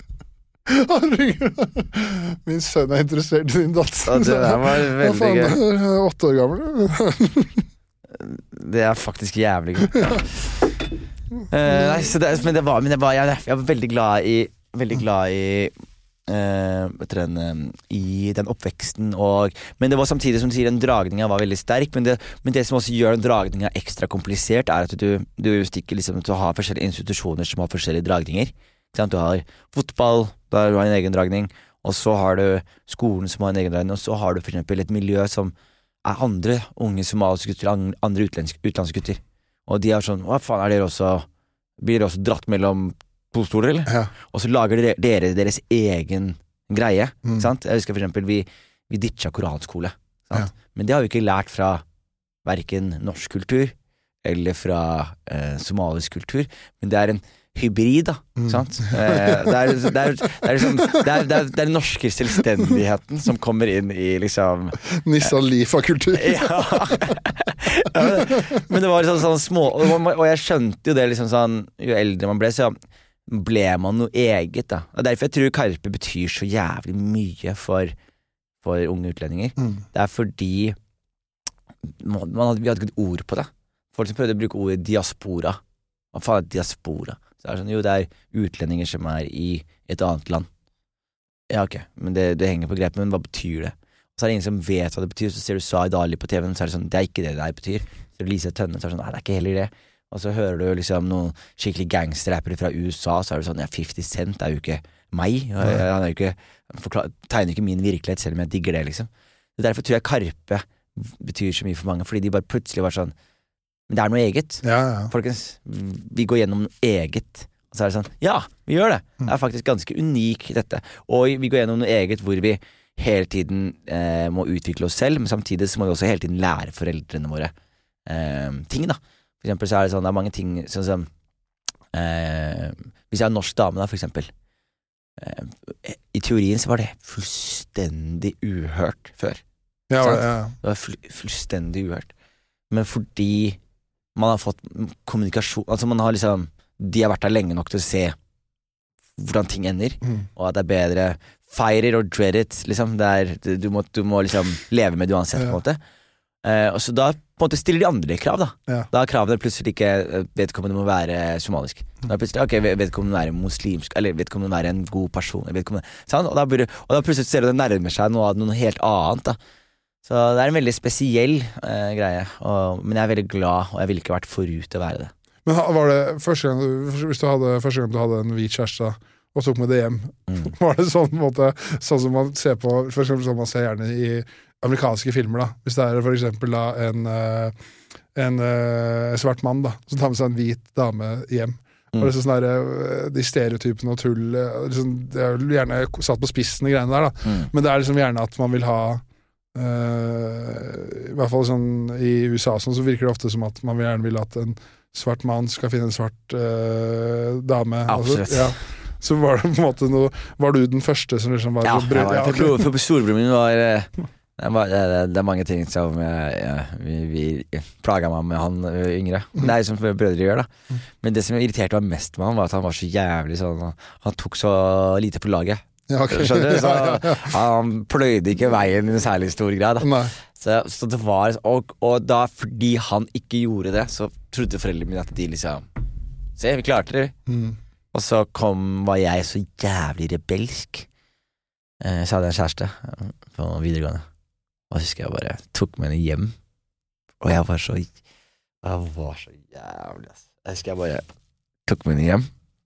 Min sønn er interessert i din datter. Ja, det der var veldig gøy. Jeg er åtte år gammel. Det er faktisk jævlig gøy. Ja. Uh, nei, så det, men det var, men det var jeg, jeg var veldig glad i Veldig glad i uh, vet du, den, i den oppveksten og, men det var samtidig som du sier, den dragningen var veldig sterk, men det, men det som også gjør den dragningen ekstra komplisert er at du, du stikker liksom til å ha forskjellige institusjoner som har forskjellige dragninger. Du har fotball, der du har en egen dragning, og så har du skolen som har en egen dragning, og så har du for eksempel et miljø som er andre unge somaliske gutter, andre utenlandske gutter. Og de er sånn, hva faen, er dere også, blir dere også dratt mellom to stoler, eller? Ja. Og så lager dere, dere deres egen greie, mm. sant? Jeg husker for eksempel vi, vi ditcha koranskole, sant? Ja. Men det har vi ikke lært fra hverken norsk kultur eller fra eh, somalisk kultur, men det er en hybrid da, mm. sant? Eh, det, er, det, er, det, er liksom, det, er, det, er, det er den norske selvstendigheten som kommer inn i liksom Nissan Lifa-kultur. Ja. Ja, men det var liksom sånn små, og jeg skjønte jo det liksom sånn, jo eldre man ble, så ble man noe eget da. Og derfor jeg tror Karpe betyr så jævlig mye for, for unge utlendinger. Mm. Det er fordi man, man hadde, vi hadde ikke et ord på det. Folk som prøvde å bruke ordet diaspora. Hva faen er diaspora? Så er det sånn, jo, det er utlendinger som er i et annet land. Ja, ok, men det, det henger på grep, men hva betyr det? Så er det ingen som vet hva det betyr, så ser du Sa i Dali på T V-en, så er det sånn, det er ikke det det betyr. Så er det Lise Tønne, så er det sånn, nei, det er ikke heller det. Og så hører du liksom noen skikkelig gangsterrappere fra U S A, så er det sånn, ja, fifty cent er jo ikke meg, han er jo ikke, han tegner ikke min virkelighet, selv om jeg digger det, liksom. Så derfor tror jeg Karpe betyr så mye for mange, fordi de bare plutselig var sånn, men det er noe eget. Ja, ja. Folkens, vi går gjennom noe eget. Og så er det sånn, ja, vi gjør det. Det er faktisk ganske unik dette. Og vi går gjennom noe eget hvor vi hele tiden eh, må utvikle oss selv, men samtidig så må vi også hele tiden lære foreldrene våre eh, ting da. For eksempel så er det sånn, det er mange ting sånn som eh, hvis jeg er en norsk dame da, for eksempel. Eh, I teorien så var det fullstendig uhørt før. Ja, ja, ja. Det var full, fullstendig uhørt. Men fordi man har fått kommunikasjon, altså man har liksom, de har vært der lenge nok til å se hvordan ting ender, mm. og at det er bedre fight it or dread it, liksom, det er, du, må, du må liksom leve med det uansett, ja. På en måte. Eh, og så da på en måte stiller de andre krav da, ja. Da er kravene plutselig ikke vedkommende må være somalisk, mm. da er plutselig, ok, vedkommende må være muslimsk, eller vedkommende må være en god person, sånn, og, da burde, og da plutselig ser du det nærmer seg noe, noe helt annet da. Så det er en veldig spesiell eh, greie, og, men jeg er veldig glad, og jeg ville ikke vært forut til å være det. Men var det første gang du, hvis du hadde, første gang du hadde en hvit kjæreste og tok med det hjem, mm. var det sånn måte, sånn som man ser på, for eksempel sånn man ser gjerne i amerikanske filmer da, hvis det er for eksempel da en, en, en svart mann da, som tar med seg en hvit dame hjem, mm. og det er sånn der, de stereotypene og tull, liksom, det er jo gjerne satt på spissen i greiene der da, mm. men det er liksom gjerne at man vil ha Uh, i hvert fall sånn i U S A sånn, så virker det ofte som at man gjerne vil at en svart mann skal finne en svart uh, dame. Absolutt. Altså, ja. Så var det på en måte noe, var du den første som liksom var ja, brød, ja, ja, okay. for, for storebroren min var det, var, det, det er mange ting som ja, vi, vi plaget meg med han yngre. Det er jo som brødre gjør da. Men det som irriterte meg mest med han var at han var så jævlig sånn, han tok så lite på laget. Ja, okay. Skjønner du? Så ja, ja, ja. Han pløyde ikke veien i en særlig stor grad da. Så, så det var og, og da fordi han ikke gjorde det, så trodde foreldrene mine at de liksom se, vi klarte det mm. Og så kom, var jeg så jævlig rebelsk eh, så hadde jeg en kjæreste på videregående, og så husker jeg bare tok med henne hjem, og jeg var så jeg var så jævlig ass. Jeg husker jeg bare tok med henne hjem,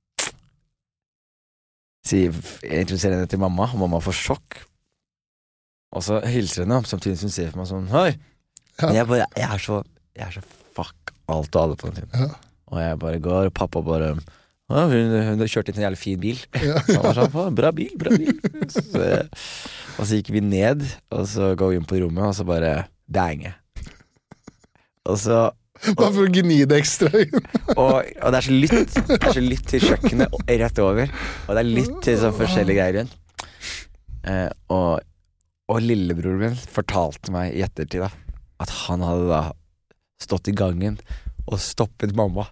jeg introduserer henne til mamma, og mamma får sjokk, og så hilser henne samtidig som hun ser for meg sånn, hei, ja. Men jeg bare, jeg er så jeg er så fuck alt og alle på den tiden, ja. Og jeg bare går, og pappa bare ja, hun, hun har kjørt inn til en jævlig fin bil, ja. Så han var sånn, bra bil, bra bil så, og så gikk vi ned, og så går vi inn på rommet, og så bare dange, og så bare for å gni det ekstra og, og det er så lytt Det er så lytt til kjøkkenet rett over, og det er lytt til sånn forskjellige greier rundt eh, og, og lillebroren min fortalte meg i ettertid da, at han hadde da stått i gangen og stoppet mamma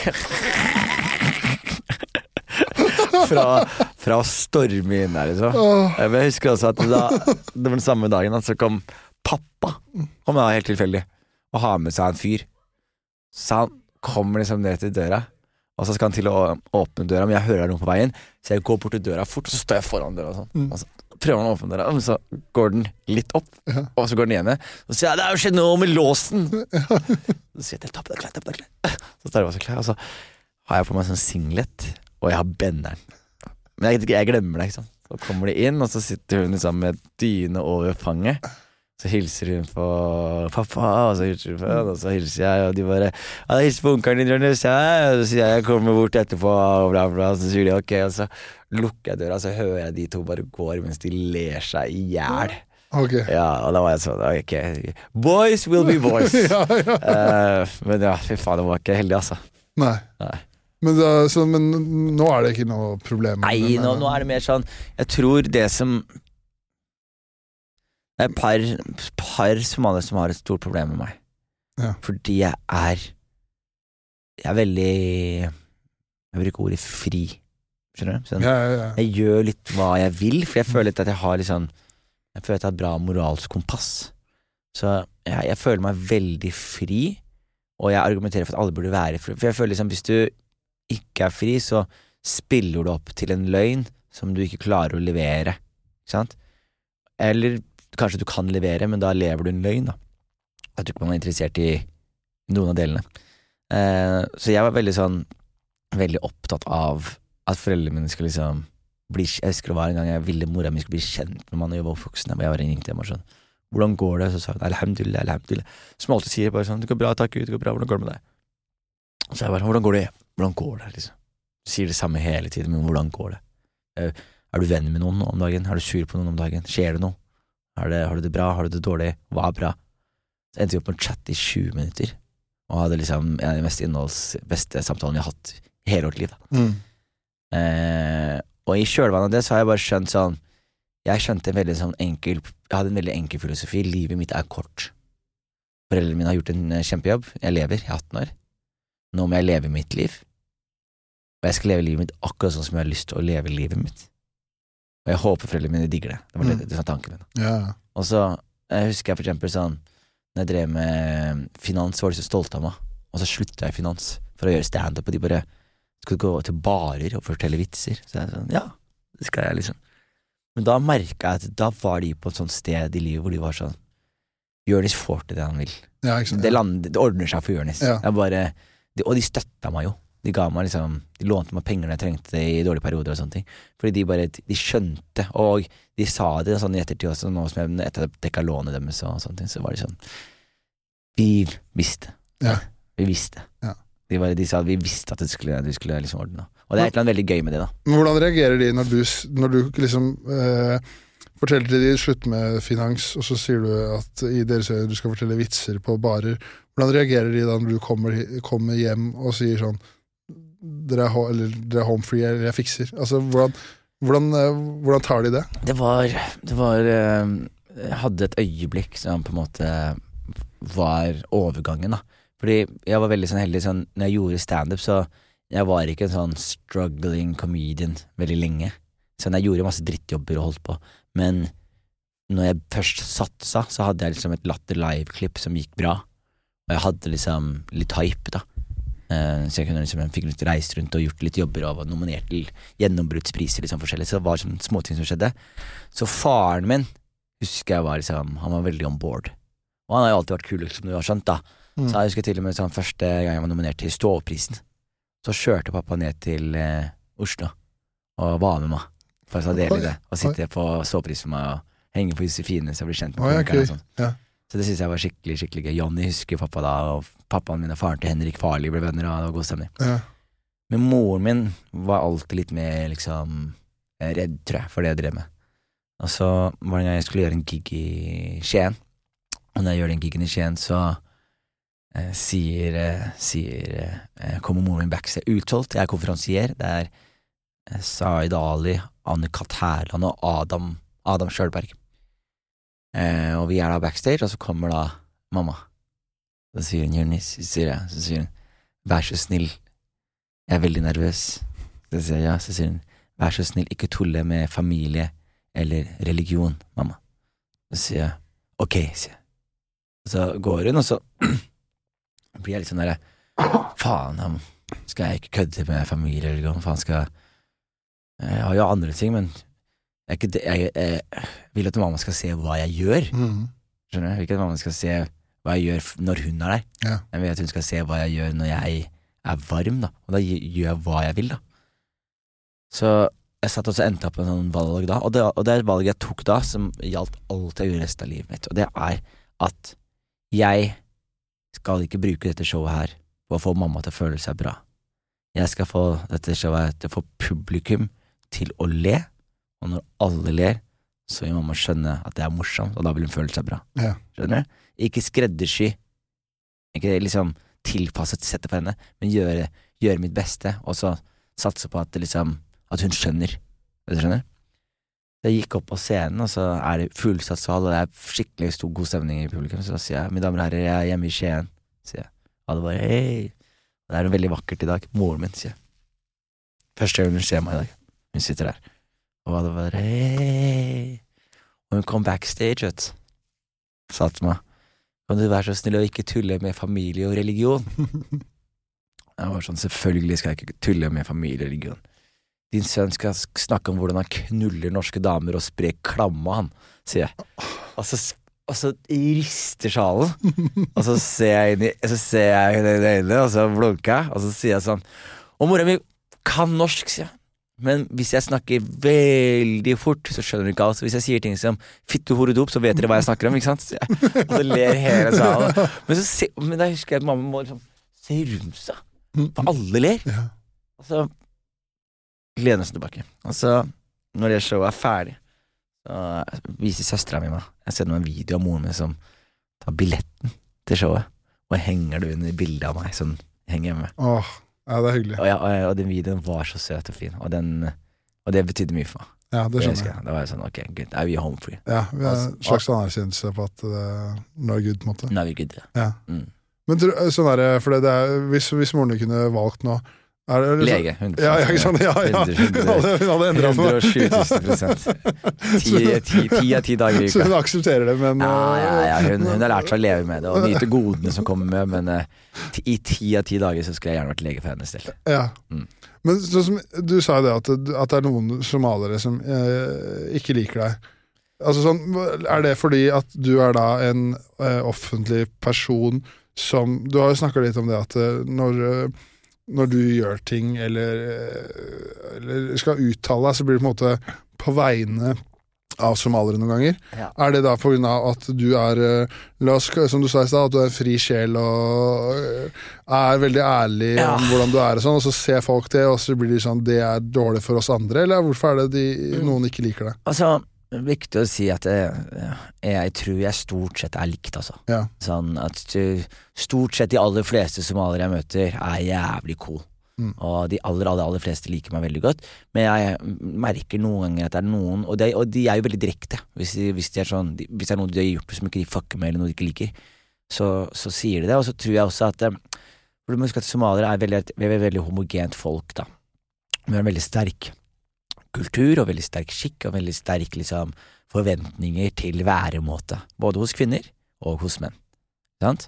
fra, fra å storme inn der liksom. Jeg husker også at da, det var den samme dagen at så kom pappa, kom da helt tilfeldig, og har med seg en fyr. Så han kommer liksom ned til døra, og så skal han til å åpne døra, men jeg hører noe på veien, så jeg går bort til døra fort, og så står jeg foran døra og sånn. Mm. Og så prøver han å åpne døra, og så går den litt opp, ja. Og så går den igjen, og så sier jeg, det er jo skjedd noe med låsen! Så sier jeg, ta på deg klær, ta på deg klær. Så tar jeg også klær, og så har jeg på meg sånn singlet, og jeg har benderen. Men jeg, jeg glemmer det, ikke sant? Så kommer de inn, og så sitter hun liksom med dyne over fanget, Så hilser hun på pappa, og så hilser hun på han, og så hilser jeg, og de bare ja, jeg hilser på onkelen din, Jonis, ja, og så sier jeg, jeg kommer bort etterpå, og bla bla, og så sier de ok, og så lukker jeg døra, så hører jeg de to bare går mens de ler seg ihjel. Okay. Ja, og da var jeg sånn, ok, boys will be boys. ja, ja. Uh, men ja, fy faen, det var ikke heldig, altså. Nei. Nei. Men, da, så, men nå er det ikke noe problem? Nei, men, nå, nå er det mer sånn, jeg tror det som, det er et par, par somaliere som har et stort problem med meg. Ja. Fordi jeg er, jeg er veldig, jeg bruker ordet fri, skjønner du? Sånn, ja, ja, ja. Jeg gjør litt hva jeg vil, for jeg føler litt at jeg har litt sånn, jeg føler at jeg har et bra moralsk kompass. Så jeg, jeg føler meg veldig fri, og jeg argumenterer for at alle burde være fri. For jeg føler liksom, hvis du ikke er fri, så spiller du opp til en løgn som du ikke klarer å levere. Ikke sant? Eller kanskje du kan levere, men da lever du en løgn, da. At du ikke var interessert i noen av delene. Eh, så jeg var veldig sånn, veldig opptatt av at foreldrene mine skulle liksom bli, jeg husker det var en gang jeg ville mora mi skulle bli kjent med meg når jeg var oppvoksen, og jeg var ringt hjem og sånn, hvordan går det? Så sa hun, alhamdulillah, alhamdulillah, som alltid sier bare sånn, det går bra, takk Gud, det går bra, hvordan går det med deg? Så jeg bare, hvordan går det? Hvordan går det, liksom? Du sier det samme hele tiden, men hvordan går det? Er du venn med noen om dagen? Er du sur på noen om dagen? Skjer det noe? Er det, har du det bra? Har du det dårlig? Hva er bra? Så endte vi opp med å chatte i tjue minutter, og hadde liksom en av de mest innholds beste samtalene jeg har hatt i hele vårt liv, da. Mm. Eh, og i kjølvannet av det så har jeg bare skjønt sånn, jeg skjønte en veldig sånn enkel, jeg hadde en veldig enkel filosofi, livet mitt er kort. Foreldrene mine har gjort en kjempejobb, jeg lever, jeg er atten år. Nå må jeg leve mitt liv, og jeg skal leve livet mitt akkurat sånn som jeg har lyst til å leve livet mitt. Og jeg håper foreldrene mine digger det, det var det, det som var tanken min. Ja. Og så jeg husker jeg for eksempel sånn, når jeg drev med finans, så var de så stolte av meg, og så sluttet jeg i finans for å gjøre stand-up, og de bare, skal du gå til barer og fortelle vitser? Så jeg sånn, ja, det skal jeg liksom. Men da merket jeg at da var de på et sånt sted i livet hvor de var sånn, Jonis får til det han vil. Ja, ikke sant, det, ja. land, det ordner seg for Jonis. Ja. Jeg bare, de, og de støttet meg jo. De ga meg liksom, de lånte meg penger når jeg trengte det i dårlige perioder og sånne ting. Fordi de bare, de skjønte, og de sa det sånn i ettertid også, nå som jeg etter dekket lånet deres og sånne ting, så var de sånn, vi visste. Ja. Vi visste. Ja. De, var, de sa at vi visste at det skulle, det skulle liksom ordne. Og det er et eller annet veldig gøy med det da. Men hvordan reagerer de når du, når du liksom eh, forteller til de slutt med finans, og så sier du at i deres øyne du skal fortelle vitser på barer. Hvordan reagerer de da når du kommer, kommer hjem og sier sånn, dere er, eller, dere er home free, eller jeg fikser? Altså, hvordan, hvordan, hvordan tar de det? Det var, det var jeg hadde et øyeblikk som på en måte var overgangen da. Fordi jeg var veldig sånn heldig, sånn, når jeg gjorde stand-up, så jeg var ikke en sånn struggling comedian veldig lenge. Så jeg gjorde masse drittjobber og holdt på. Men når jeg først satsa, så hadde jeg liksom et latter live-klipp som gikk bra. Og jeg hadde liksom litt hype da. Så jeg kunne liksom, jeg fikk litt reist rundt og gjort litt jobber og var nominert til gjennombruddspriser, liksom forskjellig. Så det var sånn småting som skjedde. Så faren min, husker jeg var liksom, han var veldig on board. Og han har jo alltid vært kul, som du har skjønt da. Så jeg husker til og med sånn, første gang jeg var nominert til Ståprisen, så kjørte pappa ned til eh, Oslo og var med meg for å dele det, og sitte på Ståpris for meg og henge på Josefine så jeg ble kjent med oh, okay. og sånn. Ja. Så det synes jeg var skikkelig, skikkelig gøy. Johnny husker pappa da, og pappaen min og faren til Henrik Farley ble venner, og det var god stemning. Ja. Men moren min var alltid litt mer liksom redd, tror jeg, for det jeg drev med. Og så var det en gang jeg skulle gjøre en gig i Skien, og når jeg gjør den giggen i Skien, så Eh, sier, eh, sier eh, kommer moren min backstage utholdt, jeg er konferansier, det er eh, Zaid Ali, Anne-Kat. Herland og Adam, Adam Skjølberg eh, og vi er da backstage, og så kommer da mamma, så sier hun Jonis, så sier jeg, så sier hun vær så snill, jeg er veldig nervøs, så sier jeg ja, så sier hun vær så snill, ikke tulle med familie eller religion, mamma. Så sier jeg ok, sier jeg, så går hun, og så blir jeg litt sånn der, faen, skal jeg ikke kødde med familie eller noe, faen skal jeg har jo andre ting, men jeg, ikke, jeg, jeg, jeg vil at mamma skal se hva jeg gjør, Mm. skjønner du? Jeg vil ikke at mamma skal se hva jeg gjør når hun er der, Ja. jeg vil at hun skal se hva jeg gjør når jeg er varm da, og da gjør jeg hva jeg vil da. Så jeg satt også endte opp på en sånn valg da, og det, og det er et valg jeg tok da, som gjaldt alt jeg gjorde resten av livet mitt, og det er at jeg skal ikke bruke dette showet her på å få mamma til å føle seg bra. Jeg skal få dette showet til å få publikum til å le, og når alle ler, så vil mamma skjønne at det er morsomt, og da vil hun føle seg bra. Ja. Skjønner du? Ikke skreddersky, ikke liksom tilpasset settet for henne, men gjøre, gjøre mitt beste, og så satse på at, det liksom, at hun skjønner. Vet du skjønner? Jeg gikk opp på scenen, og så er det fullsatt sal, og det er skikkelig stor god stemning i publikum, så da sier jeg, mine damer og herrer, jeg er hjemme i Skien, sier jeg. Og det bare, hei, det er veldig vakkert i dag, moren min, sier jeg. Første gang hun ser meg i dag, hun sitter der. Og det bare, hei, og hun kom backstage, vet du. Sa til meg, kan du være så snill å ikke tulle med familie og religion? Jeg var sånn, selvfølgelig skal jeg ikke tulle med familie og religion. Din sønn skal snakke om hvordan han knuller norske damer og sprer klamme han, sier jeg. Og så, og så rister sjalen, og så ser jeg inn i, så ser jeg inn i øynene, og så blunker jeg, og så sier jeg sånn, og mora mi kan norsk, sier jeg. Men hvis jeg snakker veldig fort, så skjønner du ikke alt. Så hvis jeg sier ting som fitte horedop, så vet dere hva jeg snakker om, ikke sant? Og så ler hele salen. Men, så se, men da husker jeg at mamma må liksom se rundt seg. For alle ler. Og så gleder hun seg tilbake. Og så, når det showet er ferdig, så viser søstera mi meg. Jeg ser noen video av moren min som tar billetten til showet, og henger det under bildet av meg som henger hjemme. Åh. Ja, det er hyggelig. Og, ja, og, og den videoen var så søt og fin, og, den, og det betydde mye for meg. Ja, det skjønner jeg. Da var jeg sånn, ok, good, er vi home free. Ja, vi har en slags anerkjennelse på at uh, nå er good, på en måte. Nå er vi good, ja. Ja. Mm. Men sånn der, for det, det er, hvis, hvis moren kunne valgt nå, er det liksom, lege, hundre prosent. Ja, ja, ikke sånn, ja, ja. Hun hadde, hun hadde endret på. hundre og sju tusen prosent. Ti av ti dager i uka. Så hun aksepterer det, men... Ja, ja, ja, hun, hun har lært seg å leve med det, og nyte godene som kommer med, men uh, i ti av ti dager så skulle jeg gjerne vært lege for hennes del. Ja. Mm. Men sånn som du sa det, at, at det er noen somalere som eh, ikke liker deg. Altså sånn, er det fordi at du er da en eh, offentlig person som... Du har jo snakket litt om det, at når... Eh, når du gjør ting eller, eller skal uttale deg, så blir det på en måte på vegne av somalere noen ganger. Ja. Er det da på grunn av at du er, la oss, som du sa i sted, at du er en fri sjel og er veldig ærlig ja. om hvordan du er og sånn, og så ser folk det, og så blir det sånn, det er dårlig for oss andre, eller hvorfor er det de, noen ikke liker det? Altså, viktig å si at jeg, jeg tror jeg stort sett er likt, altså. Ja. Sånn at stort sett de aller fleste somalere jeg møter er jævlig cool. Mm. Og de aller, aller, aller fleste liker meg veldig godt. Men jeg merker noen ganger at det er noen, og de, og de er jo veldig direkte. Hvis, de, hvis, de er sånn, de, hvis det er noe de har gjort som ikke de fucker med, eller noe de ikke liker, så, så sier de det. Og så tror jeg også at, for du må huske at somalere er veldig, vi er et veldig homogent folk, da. Vi er en veldig sterk kultur, og veldig sterk skikk, og veldig sterk liksom, forventninger til væremåte, både hos kvinner og hos menn. Sant?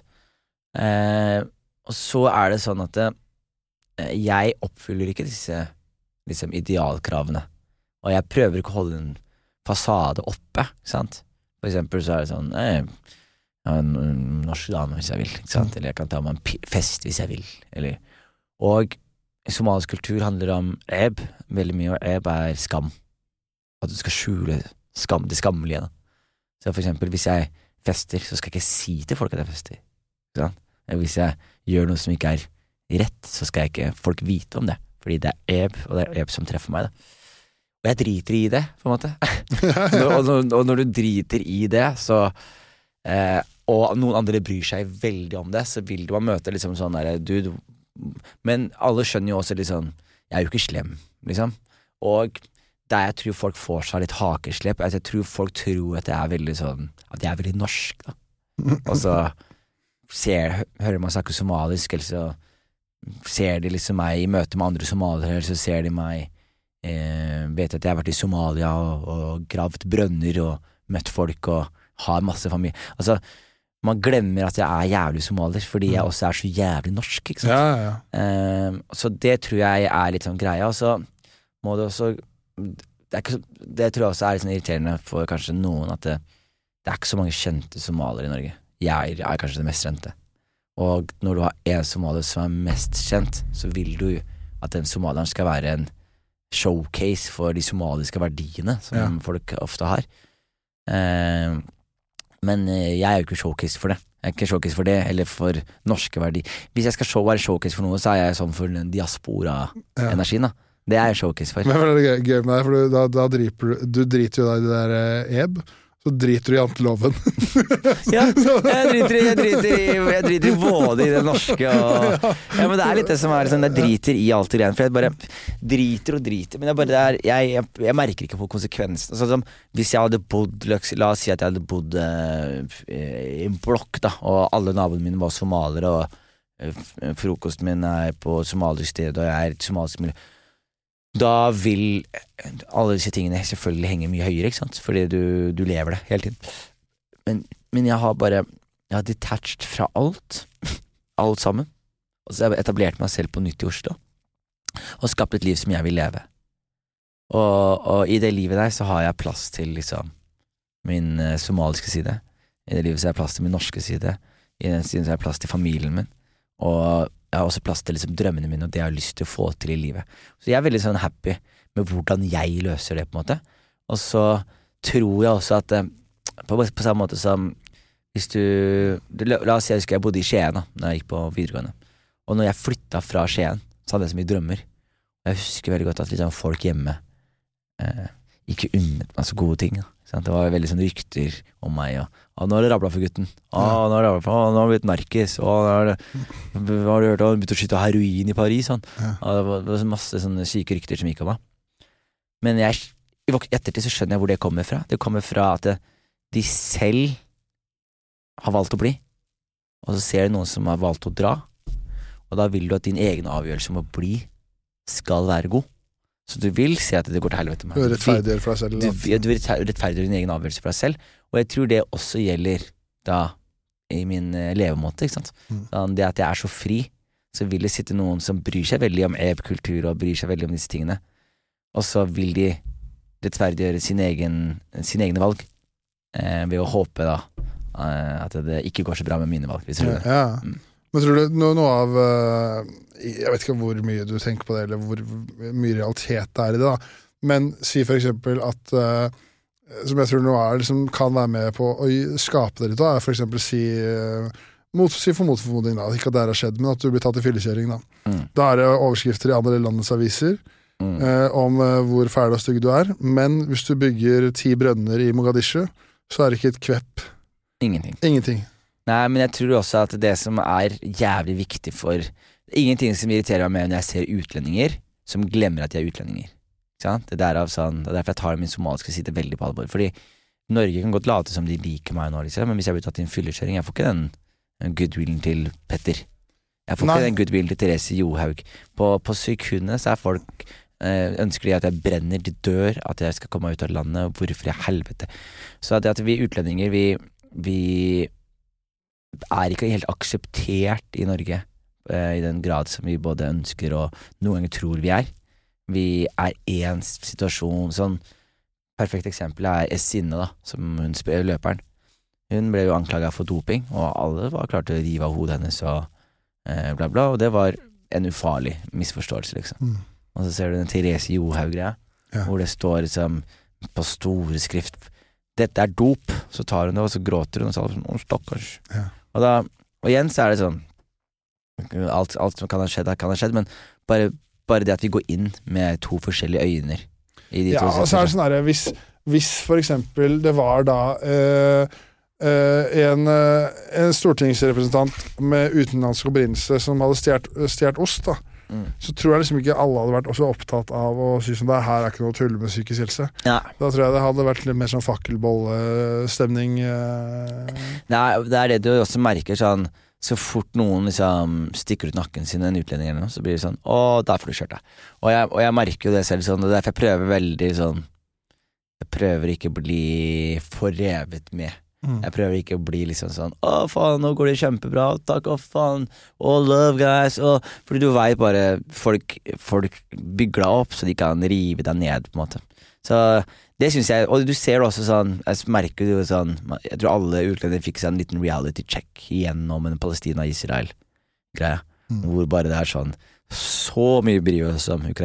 Eh, og så er det sånn at eh, jeg oppfyller ikke disse liksom, idealkravene, og jeg prøver ikke å holde en fasade oppe, sant? For eksempel så er det sånn, eh, jeg har en, en norsk dame hvis jeg vil, ikke sant? Eller jeg kan ta meg en fest hvis jeg vil, eller, og somalisk kultur handler om eb, veldig mye, og eb er skam. At du skal skjule skam, det skammelige. Da. Så for eksempel, hvis jeg fester, så skal jeg ikke si til folk at jeg fester. Sånn? Hvis jeg gjør noe som ikke er rett, så skal jeg ikke folk vite om det. Fordi det er eb, og det er eb som treffer meg. Da. Og jeg driter i det, på en måte. og, når, og når du driter i det, så... Eh, og noen andre bryr seg veldig om det, så vil du bare møte liksom sånn der, du... du men alle skjønner jo også liksom, jeg er jo ikke slem, liksom. Og der jeg tror folk får seg litt hakeslepp, jeg tror folk tror at jeg er veldig sånn, at jeg er veldig norsk, da. Og så ser, hører man snakke somalisk, eller så ser de liksom meg i møte med andre somalere, eller så ser de meg, eh, vet at jeg har vært i Somalia og, og gravd brønner og møtt folk og har masse familie. Altså, man glemmer at jeg er jævlig somalier, fordi jeg også er så jævlig norsk, ikke sant? Ja, ja. Um, så det tror jeg er litt sånn greia, og så må det også, det, er ikke, det tror jeg også er litt sånn irriterende for kanskje noen, at det, det er ikke så mange kjente somalier i Norge. Jeg er kanskje det mest kjente. Og når du har en somalier som er mest kjent, så vil du at den somalieren skal være en showcase for de somaliske verdiene som Ja. folk ofte har. Eh, men eh, jeg er jo ikke showcase for det. Jeg er ikke showcase for det, eller for norske verdier. Hvis jeg skal show, være showcase for noe, så er jeg sånn for den diaspora-energien. da. Det er jeg showcase for. Men hva er det gøy, gøy med deg, for du, da, da driper, du, du driter jo deg i det der eh, eb, så driter du i janteloven. Ja, jeg driter, i- jeg, driter i, jeg driter i både i det norske og ja, men det er litt det som er sånn, jeg driter i alt igjen, for jeg bare driter og driter, men jeg, bare, det er, jeg, jeg, jeg merker ikke på konsekvensen. Altså, som, hvis jeg hadde bodd, la oss si at jeg hadde bodd eh, i en blokk, da, og alle naboene mine var somalere, og eh, frokosten min er på somalisk sted, og jeg er et somalisk miljø, da vil alle disse tingene selvfølgelig henge mye høyere, ikke sant? Fordi du, du lever det hele tiden. Men, men jeg har bare, jeg har detached fra alt, alt sammen. Og så har jeg etablert meg selv på nytt i Oslo, og skapt et liv som jeg vil leve. Og, og i det livet der så har jeg plass til liksom min uh, somaliske side. I det livet så har jeg plass til min norske side. I den siden så har jeg plass til familien min. Og jeg har også plass til liksom drømmene mine og det jeg har lyst til å få til i livet. Så jeg er veldig sånn happy med hvordan jeg løser det på en måte. Og så tror jeg også at på, på samme måte som hvis du, du la oss si jeg husker jeg bodde i Skien da når jeg gikk på videregående. Og når jeg flyttet fra Skien så hadde jeg så mye drømmer. Og jeg husker veldig godt at liksom, folk hjemme eh, ikke unnet meg så gode ting da. Det var veldig sånn rykter om meg og, og nå har det rablet for gutten å, nå har det rablet for, å, nå har det blitt narkis og nå har det, har du hørt om begynt å skyte heroin i Paris sånn. Ja. Og det var, det var masse sånne syke rykter som gikk om meg, men jeg, i ettertid så skjønner jeg hvor det kommer fra. Det kommer fra at det, de selv har valgt å bli, og så ser de noen som har valgt å dra, og da vil du at din egen avgjørelse om å bli skal være god. Så du vil se at det går til helvete med Du rettferdiggjør for deg selv. Du, ja, du rettferdiggjør din egen avgjørelse for deg selv, og jeg tror det også gjelder da i min uh, levemåte, ikke sant? Mm. Sånn, det at jeg er så fri, så vil det sitte noen som bryr seg veldig om e-kultur og bryr seg veldig om disse tingene, og så vil de rettferdiggjøre sin egen, sine egne valg eh, ved å håpe da eh, at det ikke går så bra med mine valg, hvis du Ja, skjønner det. ja. Mm. Men tror du noe, noe av uh, jeg vet ikke hvor mye du tenker på det, eller hvor mye realitet det er i det da, men si for eksempel at uh, som jeg tror noe er, liksom, kan være med på å skape det litt da, er for eksempel si, uh, mot, si for motformodning da, ikke at det har skjedd, men at du blir tatt i fyllekjøring da. Mm. Da er det overskrifter i andre landets aviser Mm. uh, om uh, hvor fæl og stygg du er, men hvis du bygger ti brønner i Mogadishu, så er det ikke et kvepp. Ingenting. Ingenting. Nei, men jeg tror også at det som er jævlig viktig for ingenting som irriterer meg mer når jeg ser utlendinger som glemmer at de er utlendinger. Ikke sant? Det er derav sånn, det er derfor jeg tar min somaliske side veldig på alvor. Fordi Norge kan godt late som de liker meg nå, liksom, men hvis jeg blir tatt i en fyllekjøring, jeg får ikke den, den goodwillen til Petter. Jeg får Nei. ikke den goodwillen til Therese Johaug. På, på sekundet så er folk eh, ønsker de at jeg brenner, de dør, at jeg skal komme ut av landet, og hvorfor i helvete. Så at, at vi utlendinger, vi, vi er ikke helt akseptert i Norge eh, i den grad som vi både ønsker og noen ganger tror vi er. Vi er en situasjon, sånn perfekt eksempel er Essinne da, som hun spiller løperen. Hun ble jo anklaget for doping, og alle var klart til å rive av hodet hennes og eh, bla bla, og det var en ufarlig misforståelse liksom. Mm. Og så ser du den Therese Johaug-greia, Ja. hvor det står liksom på store skrift, dette er dop, så tar hun det, og så gråter hun, og så er det sånn, å stakkars. Ja. Og da, og igjen så er det sånn, alt, alt som kan ha skjedd, kan ha skjedd, men bare, bare det at vi går inn med to forskjellige øyner i de Ja, to og så er det sånn her, hvis, hvis for eksempel det var da eh, eh, en, eh, en stortingsrepresentant med utenlandsk opprinnelse som hadde stjert, stjert ost da, Mm. så tror jeg liksom ikke alle hadde vært også opptatt av å si som det her er ikke noe tull med psykisk helse. Ja. Da tror jeg det hadde vært litt mer sånn fakkelbollstemning. Eh. Nei, det er det du også merker sånn, så fort noen liksom stikker ut nakken sin en utlending eller noe, så blir det sånn, å, der får du kjørt deg. Og jeg, og jeg merker jo det selv sånn, og derfor jeg prøver veldig sånn, jeg prøver ikke å bli for revet med. Mm. Jeg prøver ikke å bli liksom sånn, å faen, nå går det kjempebra, takk, å faen, å love guys, å, fordi du vet bare, folk, folk bygger deg opp, så de kan rive deg ned på en måte. Så det synes jeg, og du ser det også sånn, jeg merker jo sånn, jeg tror alle utlendinger fikk seg en liten reality check igjennom en Palestina-Israel-greie, Mm. hvor bare det er sånn, så mye bryr oss om Ukraina.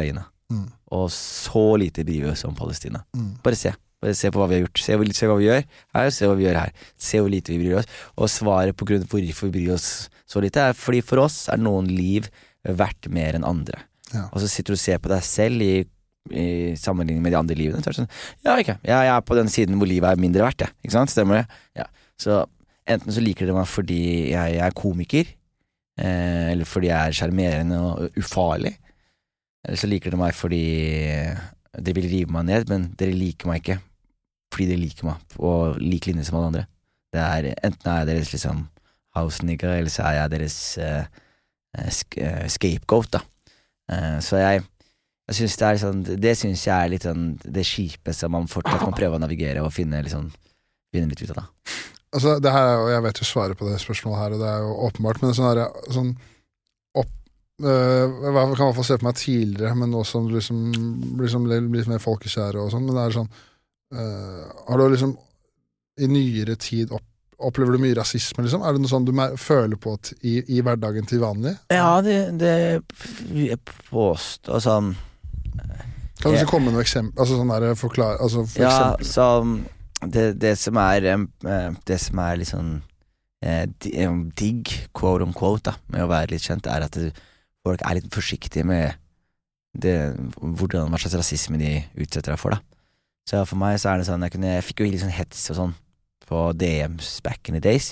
mm. og så lite bryr vi oss om Palestina. Mm. Bare se. Bare se på hva vi har gjort. Se, hvor, se hva vi gjør her, se hva vi gjør her. Se hvor lite vi bryr oss. Og svaret på grunn av hvorfor vi bryr oss så lite er fordi for oss er noen liv verdt mer enn andre. Ja. Og så sitter du og ser på deg selv i, i sammenligning med de andre livene. Så er det sånn, ja, ok, ja, jeg er på den siden hvor livet er mindre verdt, ja. Ikke sant? Stemmer det? Ja. Så enten så liker dere meg fordi jeg, jeg er komiker, eh, eller fordi jeg er sjarmerende og ufarlig, eller så liker dere meg fordi dere vil rive meg ned, men dere liker meg ikke fordi dere liker meg på lik linje som alle andre. Det er, enten er jeg deres liksom house nigger, eller så er jeg deres uh, sk uh, scapegoat da. Uh, så jeg, jeg synes det er sånn, det synes jeg er litt sånn det skipet som man fortsatt kan prøve å navigere og finne, liksom, finne litt ut av da. Altså, det her er jo, jeg vet jo svaret på det spørsmålet her, og det er jo åpenbart, men sånn her, sånn opp, øh, jeg kan i hvert fall se på meg tidligere, men nå som liksom, liksom litt mer folkekjære og sånn, men det er sånn, øh, har du liksom i nyere tid opp, opplever du mye rasisme, liksom? Er det noe sånn du føler på i, i hverdagen til vanlig? Ja, det, det påstår sånn. Kan du ikke komme med noe eksempel, altså sånn der forklare, altså for ja, eksempel? Så det, det som er det som er litt sånn digg, quote on quote da, med å være litt kjent, er at det, folk er litt forsiktige med det, hvordan, hva slags rasisme de utsetter deg for da. Så for meg så er det sånn, jeg, kunne, jeg fikk jo litt sånn hets og sånn på D Ms back in the days.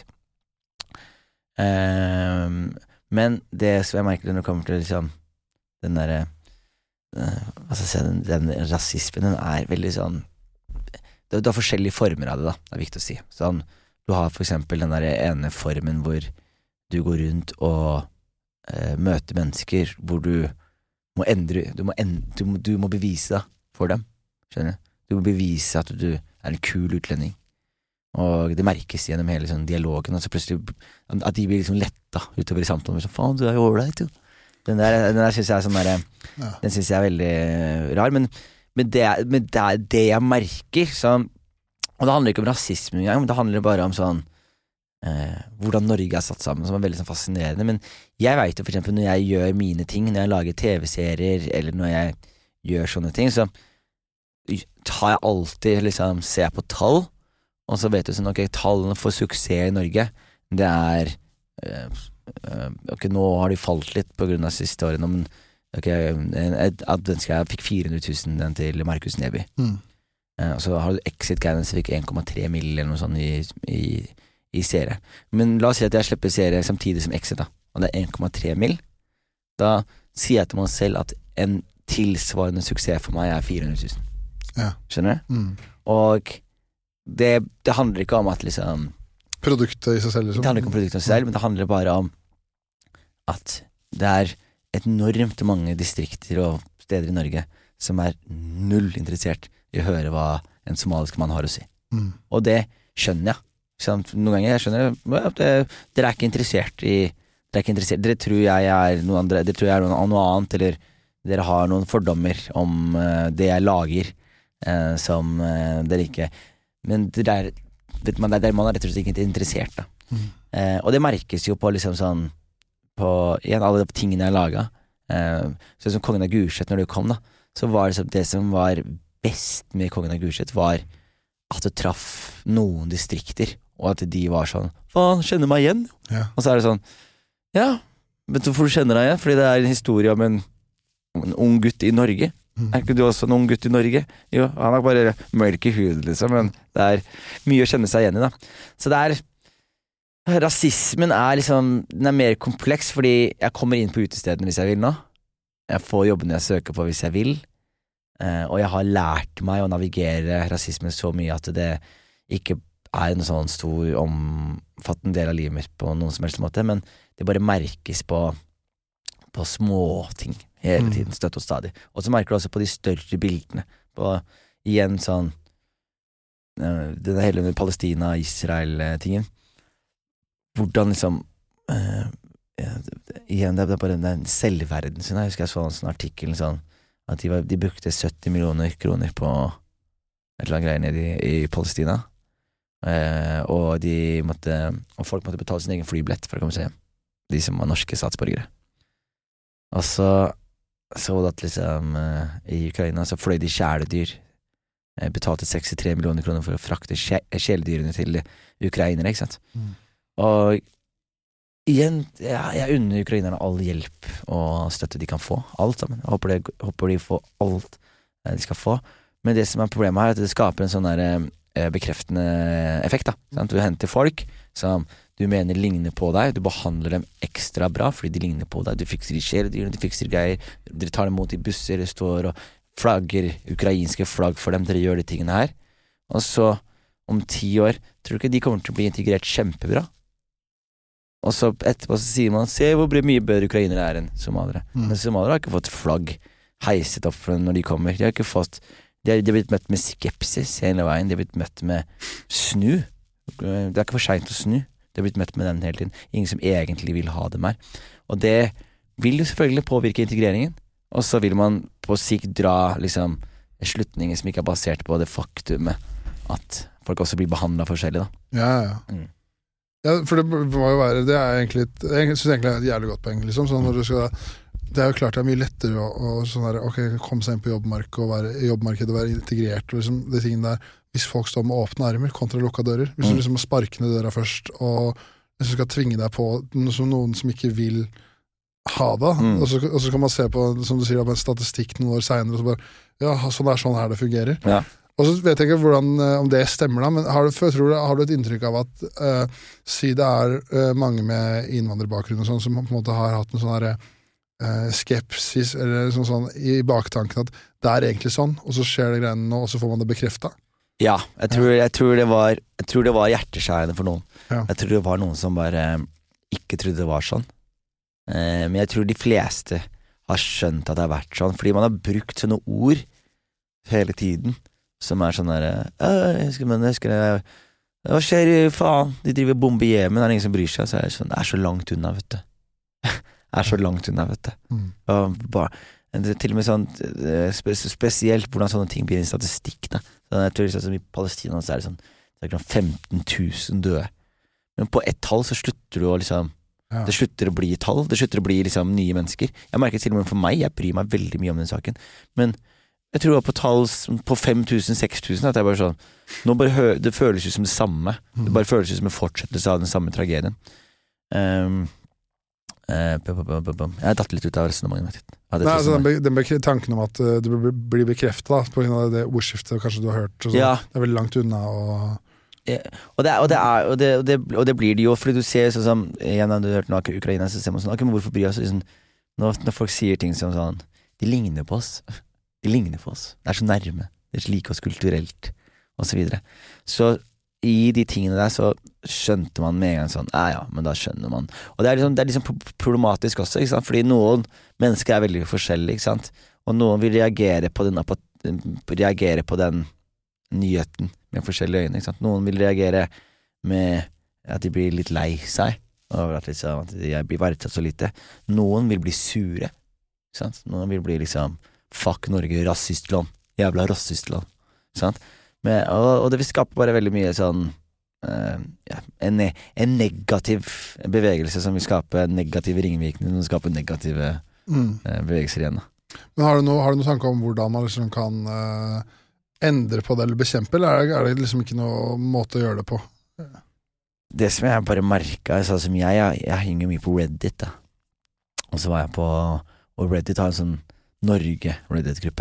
Um, men det som jeg merker når det kommer til liksom, den der uh, hva skal jeg si, den, den rasismen, den er veldig sånn, det, det er forskjellige former av det da, det er viktig å si. Sånn, du har for eksempel den der ene formen hvor du går rundt og uh, møter mennesker hvor du må endre, du må, endre, du må, du må bevise deg for dem, skjønner du? Du må bevise at du er en kul utlending. Og det merkes gjennom hele sånn dialogen, og så plutselig at de blir liksom letta utover i samtalen. Så faen, du er jo ålreit, jo. Den der, den der synes jeg er sånn der, ja. Den synes jeg er veldig rar, men, men, det, men det er det jeg merker, sånn, og det handler ikke om rasisme engang, men det handler bare om sånn, eh, hvordan Norge er satt sammen, som er veldig sånn fascinerende. Men jeg vet jo for eksempel når jeg gjør mine ting, når jeg lager tv-serier, eller når jeg gjør sånne ting, så tar jeg alltid, liksom, ser på tall, og så vet du sånn, ok, tallene for suksess i Norge, det er, øh, øh, ok, nå har de falt litt på grunn av siste årene, men ok, jeg fikk fire hundre tusen den til Markus Neby. Mm. Uh, og så har du Exit Guidance, fikk en komma tre mil eller noe sånt i, i, i serie. Men la oss si at jeg slipper serie samtidig som Exit da, og det er en komma tre mil. Da sier jeg til meg selv at en tilsvarende suksess for meg er fire hundre tusen. Ja. Skjønner du? Mm. Og det, det handler ikke om at liksom produktet i seg selv liksom. Det handler ikke om produktet i seg selv, men det handler bare om at det er enormt mange distrikter og steder i Norge som er null interessert i å høre hva en somalisk mann har å si. Mm. Og det skjønner jeg. Sånn, noen ganger jeg skjønner at dere er ikke interessert i dere, er ikke interessert, dere tror jeg er noe andre, dere tror jeg er noe, noe annet, eller dere har noen fordommer om uh, det jeg lager uh, som uh, dere ikke, men det er, vet man, det er der man er rett og slett ikke interessert da. Mm. Uh, og det merkes jo på liksom sånn på igjen, alle de tingene jeg laget uh, så som Kongen av Gulset når du kom da, så var det, så, det som var best med Kongen av Gulset var at du traff noen distrikter, og at de var sånn, faen, kjenner meg igjen? Ja. Og så er det sånn, ja, vet du hvorfor du kjenner deg igjen? Fordi det er en historie om en, om en ung gutt i Norge. Mm. Er ikke du også en ung gutt i Norge? Jo, han er bare mørk i huden liksom, men det er mye å kjenne seg igjen i da. Så det er, rasismen er liksom, den er mer kompleks, fordi jeg kommer inn på utestedene hvis jeg vil nå. Jeg får jobbene jeg søker på hvis jeg vil. Uh, og jeg har lært meg å navigere rasismen så mye at det ikke er en sånn stor omfattende del av livet mitt på noen som helst måte, men det bare merkes på på små ting hele tiden, støtt og stadig. Og så merker du også på de større bildene, på igjen sånn uh, den hele Palestina-Israel-tingen, hvordan liksom uh, ja, igjen det er bare den selvverden sin. Jeg husker jeg så en sånn artikkel sånn at de, var, de brukte sytti millioner kroner på et eller annet greier nede i, i Palestina, eh, og de måtte, og folk måtte betale sin egen flybillett for å komme seg hjem, de som var norske statsborgere. Og så så at liksom uh, i Ukraina så fløy de kjæledyr. Jeg betalte sekstifire millioner kroner for å frakte kje kjæledyrene til ukrainere, ikke sant? Mm. Og igjen, ja, jeg unner ukrainerne all hjelp og støtte de kan få. Alt sammen. Jeg håper, det, håper de får alt de skal få. Men det som er problemet her, er at det skaper en sånn der eh, bekreftende effekt. Da. Sant? Du henter folk som du mener ligner på deg, du behandler dem ekstra bra fordi de ligner på deg. Du fikser de kjæledyrene, du fikser greier, dere tar dem mot i busser, det står og flagger, ukrainske flagg for dem, dere gjør de tingene her. Og så, om ti år, tror du ikke de kommer til å bli integrert kjempebra? Og så etterpå så sier man, se hvor mye bedre ukrainere er enn somalere. Mm. Men somalere har ikke fått flagg heiset opp når de kommer. De har ikke fått, de har, de har blitt møtt med skepsis hele veien, de har blitt møtt med snu. Det er ikke for sent å snu. De har blitt møtt med den hele tiden. Ingen som egentlig vil ha dem her. Og det vil jo selvfølgelig påvirke integreringen. Og så vil man på sikt dra liksom slutninger som ikke er basert på det faktumet at folk også blir behandlet forskjellig da. Ja, ja. Mm. Ja, for det må jo være, det er egentlig, jeg synes egentlig det er et jævlig godt poeng, liksom, sånn når du skal, det er jo klart det er mye lettere å, å sånn der, ok, komme seg inn på jobbmarkedet og være, jobbmarkedet og være integrert, og liksom, de tingene der, hvis folk står med åpne armer kontra lukka dører, hvis mm. du liksom må sparke ned døra først, og hvis du skal tvinge deg på som noen som ikke vil ha det, mm. og, så, og så kan man se på, som du sier, på en statistikk noen år senere, og så bare, ja, sånn er sånn her det fungerer. Ja. Og så vet jeg ikke hvordan, om det stemmer da, men har du, tror du, har du et inntrykk av at uh, si det er uh, mange med innvandrerbakgrunn og sånn, som på en måte har hatt en sånn her uh, skepsis, eller sånn, sånn i baktanken at det er egentlig sånn, og så skjer det greiene nå, og så får man det bekreftet? Ja, jeg tror, jeg tror, det, var, jeg tror det var hjerteskjærende for noen. Ja. Jeg tror det var noen som bare uh, ikke trodde det var sånn. Uh, men jeg tror de fleste har skjønt at det har vært sånn, fordi man har brukt sånne ord hele tiden, som er sånn der jeg husker, men jeg husker det, hva skjer, faen, de driver bombe i Jemen, det er ingen som bryr seg, så er det sånn, det er så langt unna, vet du. Det er så langt unna, vet du. Mm. Og bare, det er til og med sånn, spesielt hvordan sånne ting blir en statistikk, da. Så jeg tror liksom, i Palestina så er det sånn, det er femten tusen døde. Men på ett tall så slutter du å liksom, ja. Det slutter å bli tall, det slutter å bli liksom nye mennesker. Jeg merker til og med for meg, jeg bryr meg veldig mye om den saken, men jeg tror på tall på fem tusen, seks tusen, at jeg bare sånn, nå bare hø det føles jo som det samme, det bare føles jo som en fortsettelse av den samme tragedien. Um, uh, jeg har datt litt ut av resonemanget mitt. Nei, altså den, be den be tanken om at uh, det blir bekreftet da, på grunn av det ordskiftet kanskje du har hørt, så ja. Det er veldig langt unna. Og, ja, og, det, og, det er, og, det, og, det, og det blir det jo, fordi du ser sånn som, igjen når du har hørt noe av Ukraina, så ser man sånn, okay, men hvorfor bryr oss? Liksom, når, når folk sier ting som sånn, de ligner på oss. De ligner på oss. Det er så nærme. Det er like oss kulturelt, og så videre. Så i de tingene der så skjønte man med en gang sånn, ja ja, men da skjønner man. Og det er liksom, det er liksom problematisk også, ikke sant? Fordi noen mennesker er veldig forskjellige, ikke sant? Og noen vil reagere på den, reagere på den nyheten med forskjellige øyne, ikke sant? Noen vil reagere med at de blir litt lei seg, over at, liksom, at de blir verdsatt så lite. Noen vil bli sure, ikke sant? Noen vil bli liksom fuck Norge, rasistland, jævla rasistland, sant? Men, og, og det vil skape bare veldig mye sånn uh, ja, en, en negativ bevegelse som vil skape negative ringvirkninger, som skaper negative mm. uh, bevegelser igjen. Men har du noe, har du noe tanke om hvordan man liksom kan uh, endre på det eller bekjempe, eller er det, er det liksom ikke noe måte å gjøre det på? Det som jeg bare merket, sånn som jeg, jeg, jeg henger mye på Reddit da. Og så var jeg på, og Reddit har en sånn Norge Reddit-gruppe.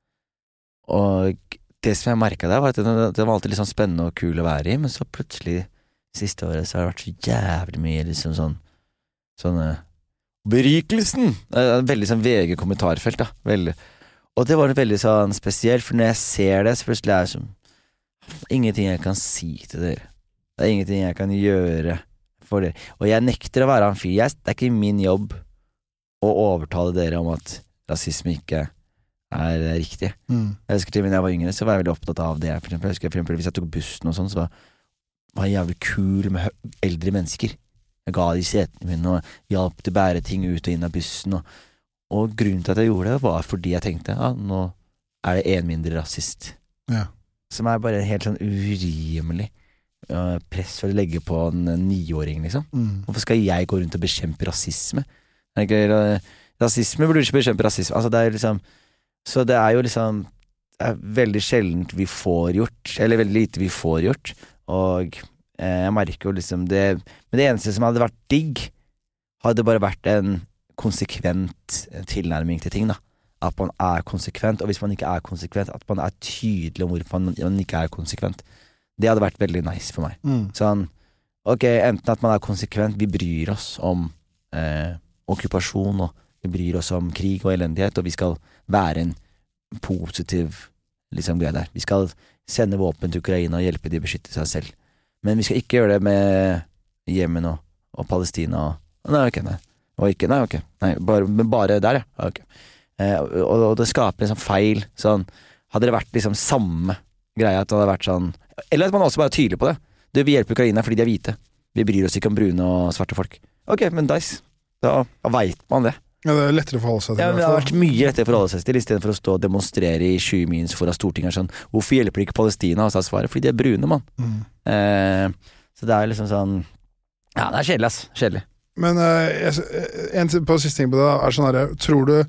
Og det som jeg merket der var at det, det var alltid litt sånn spennende og kul å være i, men så plutselig siste året så har det vært så jævlig mye liksom sånn sånn berikelsen! Veldig sånn V G-kommentarfelt da. Veldig. Og det var veldig sånn spesielt, for når jeg ser det, så plutselig er det som ingenting jeg kan si til dere. Det er ingenting jeg kan gjøre for dere. Og jeg nekter å være en fyr. Jeg, det er ikke min jobb å overtale dere om at rasisme ikke er riktig. Mm. Jeg husker til når jeg var yngre, så var jeg veldig opptatt av det. For eksempel, jeg husker, for eksempel hvis jeg tok bussen og sånn, så var, var jeg jævlig kul med eldre mennesker. Jeg ga de setene mine og hjalp til å bære ting ut og inn av bussen. Og, og grunnen til at jeg gjorde det var fordi jeg tenkte, ja, nå er det en mindre rasist. Ja. Som er bare helt sånn urimelig uh, press for å legge på en niåring, liksom. Mm. Hvorfor skal jeg gå rundt og bekjempe rasisme? Jeg, jeg, rasisme burde ikke bekjempe rasisme. Altså, det er liksom, så det er jo liksom det er veldig sjeldent vi får gjort, eller veldig lite vi får gjort, og eh, jeg merker jo liksom det, men det eneste som hadde vært digg, hadde bare vært en konsekvent tilnærming til ting da, at man er konsekvent, og hvis man ikke er konsekvent, at man er tydelig om hvorfor man, man ikke er konsekvent. Det hadde vært veldig nice for meg. Mm. Sånn, ok, enten at man er konsekvent, vi bryr oss om eh, okkupasjon, og vi bryr oss om krig og elendighet, og vi skal være en positiv liksom greie der. Vi skal sende våpen til Ukraina og hjelpe de å beskytte seg selv. Men vi skal ikke gjøre det med Jemen og, og Palestina. Og, nei, ok, nei. Og ikke, nei, ok. Nei, bare, men bare der, ja. Ok. Eh, og, og det skaper liksom feil. Sånn, hadde det vært liksom samme greie, at det hadde vært sånn, eller at man også bare er tydelig på det. Du, vi hjelper Ukraina fordi de er hvite. Vi bryr oss ikke om brune og svarte folk. Ok, men dice. Da, da vet man det. Ja, det er lettere å forholde seg til. Ja, men det har vært mye lettere å forholde seg til, i stedet for å stå og demonstrere i tjue mils foran Stortinget sånn, hvorfor hjelper ikke Palestina? Og så svaret, fordi de er brune, mann. Mm. Eh, så det er liksom sånn, ja, det er kjedelig, ass. Kjedelig. Men uh, jeg, en på siste ting på det da, er sånn her, tror du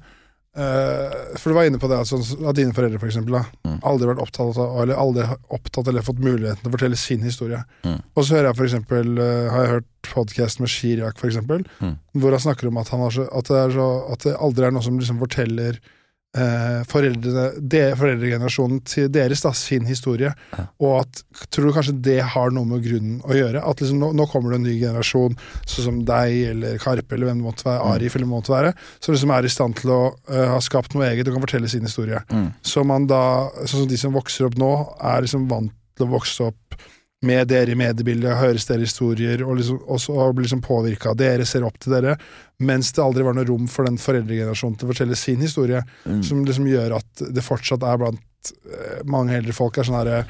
Uh, for du var inne på det at, sånn, at dine foreldre for eksempel da, mm. aldri vært opptatt av, eller aldri opptatt eller fått muligheten til å fortelle sin historie. Mm. Og så hører jeg for eksempel uh, har jeg hørt podcast med Chirag for eksempel, mm. hvor han snakker om at, han har så, at, det er så, at det aldri er noe som liksom forteller uh, foreldrene, de, foreldregenerasjonen til deres da, sin historie, ja. Og at, tror du kanskje det har noe med grunnen å gjøre, at liksom, nå, nå kommer det en ny generasjon sånn som deg, eller Karpe, eller hvem det måtte være, Arif, eller måtte være, som liksom er i stand til å uh, ha skapt noe eget og kan fortelle sin historie. Mm. Så man da, sånn som de som vokser opp nå, er liksom vant til å vokse opp med dere i mediebildet, høres dere historier, og, liksom, og så blir liksom påvirket. Dere ser opp til dere, mens det aldri var noe rom for den foreldregenerasjonen til å fortelle sin historie, mm. som liksom gjør at det fortsatt er blant uh, mange eldre folk er sånn her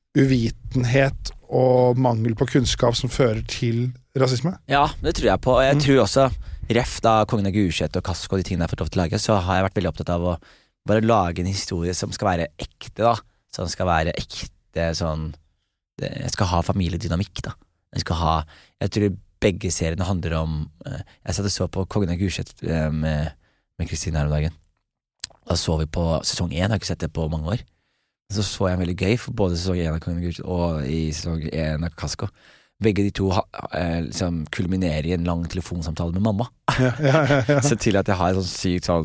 uvitenhet og mangel på kunnskap som fører til rasisme. Ja, det tror jeg på. Jeg mm. tror også, ref da Kongen av Gulset og Kasko og de tingene jeg har fått lov til å lage, så har jeg vært veldig opptatt av å bare lage en historie som skal være ekte da, som skal være ekte sånn, jeg skal ha familiedynamikk da, jeg skal ha, jeg tror begge seriene handler om, jeg satt og så på Kongen av Gulset med, med Kristine her om dagen, da så vi på sesong én, jeg har ikke sett det på mange år, så så jeg en veldig gøy for både sesong én av Kongen av Gulset og i sesong én av Kasko. Begge de to eh, liksom kulminerer i en lang telefonsamtale med mamma. Ja, ja, ja, ja. Så til at jeg har en sånn sykt sånn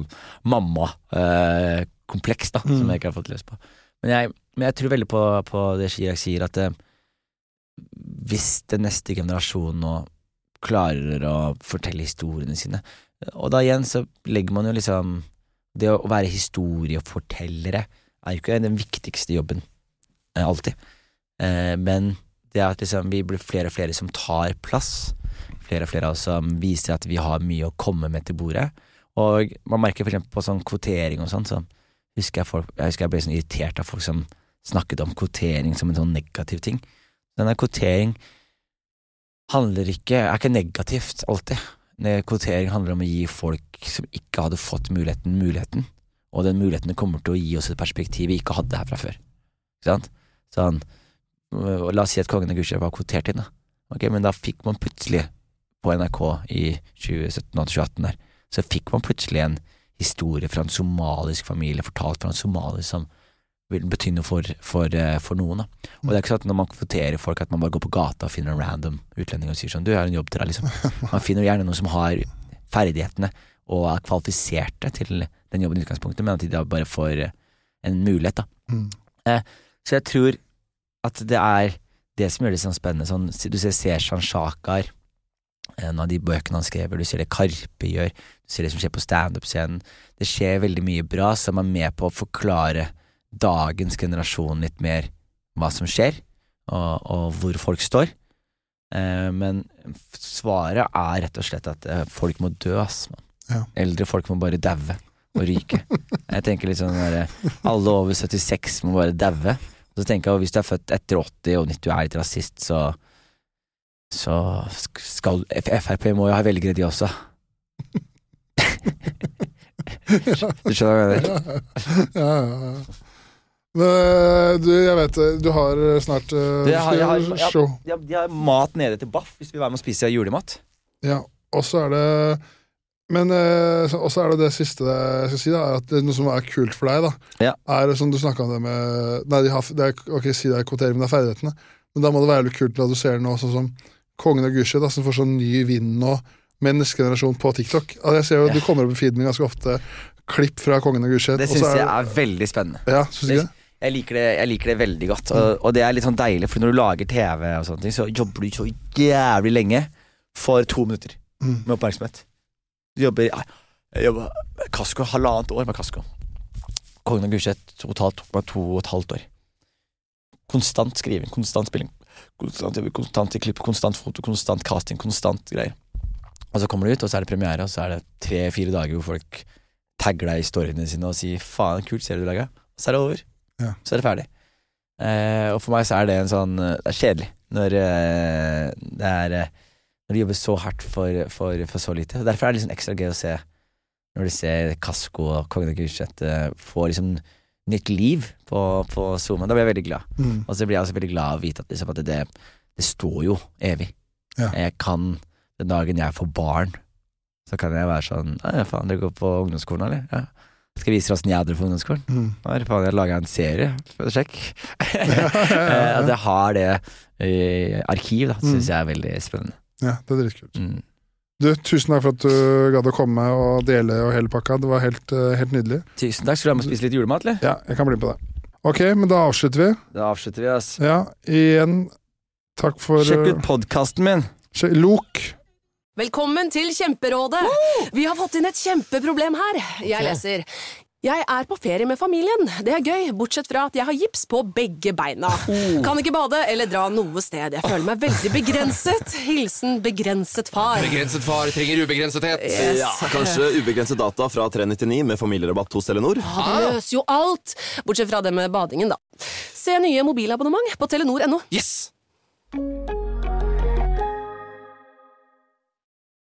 mamma-kompleks da, mm. som jeg ikke har fått løs på. Men jeg, men jeg tror veldig på, på det Chirag sier, at eh, hvis den neste generasjonen nå klarer å fortelle historiene sine, og da igjen så legger man jo liksom, det å være historiefortellere er jo ikke den viktigste jobben, eh, alltid. Eh, men det er at liksom, vi blir flere og flere som tar plass, flere og flere som viser at vi har mye å komme med til bordet, og man merker for eksempel på sånn kvotering og sånn, så husker jeg, folk, jeg husker jeg ble sånn irritert av folk som snakket om kvotering som en sånn negativ ting. Denne kvotering handler ikke, er ikke negativt alltid. Kvotering handler om å gi folk som ikke hadde fått muligheten, muligheten, og den muligheten kommer til å gi oss et perspektiv vi ikke hadde her fra før. Ikke sant? Sånn, la oss si at Kongen av Gulset var kvotert inn da. Ok, men da fikk man plutselig på N R K i tjue sytten og tjue atten der, så fikk man plutselig en historie fra en somalisk familie, fortalt fra en somalisk som vil bety noe for, for, for noen da. Og det er ikke sånn at når man kvoterer folk at man bare går på gata og finner en random utlending og sier sånn, du har en jobb til deg liksom. Man finner gjerne noen som har ferdighetene og er kvalifiserte til den jobben i utgangspunktet, men at de da bare får en mulighet da. Mm. Eh, så jeg tror at det er det som gjør det sånn spennende, sånn, du ser Seshan Shakar, en av de bøkene han skrever, du ser det Karpe gjør, du ser det som skjer på stand-up-scenen, det skjer veldig mye bra som er med på å forklare dagens generasjon litt mer hva som skjer, og, og hvor folk står, eh, men svaret er rett og slett at eh, folk må dø, ass, man. Ja. Eldre folk må bare daue og ryke. Jeg tenker litt sånn der, alle over syttiseks må bare daue. Så tenker jeg, hvis du er født etter åtti og du er litt rasist, så så skal F R P må jo ha velgere de også. Du skjønner hva jeg mener? Ja, ja, ja. Men, du, jeg vet, du har snart uh, du, jeg har, jeg har, show. Jeg, jeg, jeg har mat nede til Baff, hvis vi vil være med å spise julemat. Ja, og så er det Men eh, så, også er det det siste jeg skal si, da, er at det er noe som er kult for deg, da, Ja. er som du snakket om det med Nei, de har, det er, ok, si det er kvotering, men det er ferdighetene. Men da må det være litt kult at du ser noe sånn som Kongen av Gulset, da, som får sånn ny vind nå, med neste generasjon på TikTok. Altså, jeg ser jo, Ja. Du kommer opp i feeden min ganske ofte, klipp fra Kongen av Gulset. Det og så synes er jeg det- er veldig spennende. Ja, synes du ikke det? Jeg liker det, jeg liker det veldig godt, og, og det er litt sånn deilig, for når du lager T V og sånne ting, så jobber du så jævlig lenge for to minutter Mm. med oppmerksomhet. Du jobber, jeg jobber Kasko, halvannet år med Kasko. Kongen av Gulset totalt tok meg to og et halvt år. Konstant skriving, konstant spilling, konstant, konstant klipp, konstant foto, konstant casting, konstant greier. Og så kommer du ut, og så er det premiere, og så er det tre-fire dager hvor folk tagger deg i storyene sine og sier faen, kult ser du laget, og så er det over. Ja. Så er det ferdig. Eh, og for meg så er det en sånn, det er kjedelig når eh, det er eh, når de jobber så hardt for, for, for så lite. Derfor er det liksom ekstra gøy å se når du ser Kasko og Kongen av Gulset eh, få liksom nytt liv på, på Zoom. Da blir jeg veldig glad. Mm. Og så blir jeg også veldig glad av å vite at, liksom, at det, det står jo evig. Ja. Jeg kan, den dagen jeg får barn, så kan jeg være sånn, ja faen, dere går på ungdomsskolen, eller? Ja. Skal jeg vise dere hvordan jeg hadde det på ungdomsskolen? Mm. Ja, faen, jeg lager en serie, for å sjekke. At jeg har det i arkiv, da, det synes jeg er veldig spennende. Ja, det er dritkult. Mm. Du, tusen takk for at du gadd å komme og dele og hele pakka. Det var helt, eh, helt nydelig. Tusen takk, skal du ha med å spise litt julemat, eller? Ja, jeg kan bli med på det. Ok, men da avslutter vi. Da avslutter vi, ass. Ja, igjen, takk for Sjekk ut podcasten min. uh, Lok. Velkommen til Kjemperådet! Vi har fått inn et kjempeproblem her. Jeg leser. Jeg er på ferie med familien. Det er gøy, bortsett fra at jeg har gips på begge beina. Kan ikke bade eller dra noe sted. Jeg føler meg veldig begrenset. Hilsen begrenset far. Begrenset far trenger ubegrensethet. Yes. Ja, kanskje ubegrenset data fra tre nittini med familierabatt hos Telenor. Ja, det løser jo alt. Bortsett fra det med badingen, da. Se nye mobilabonnement på telenor punktum no. Yes!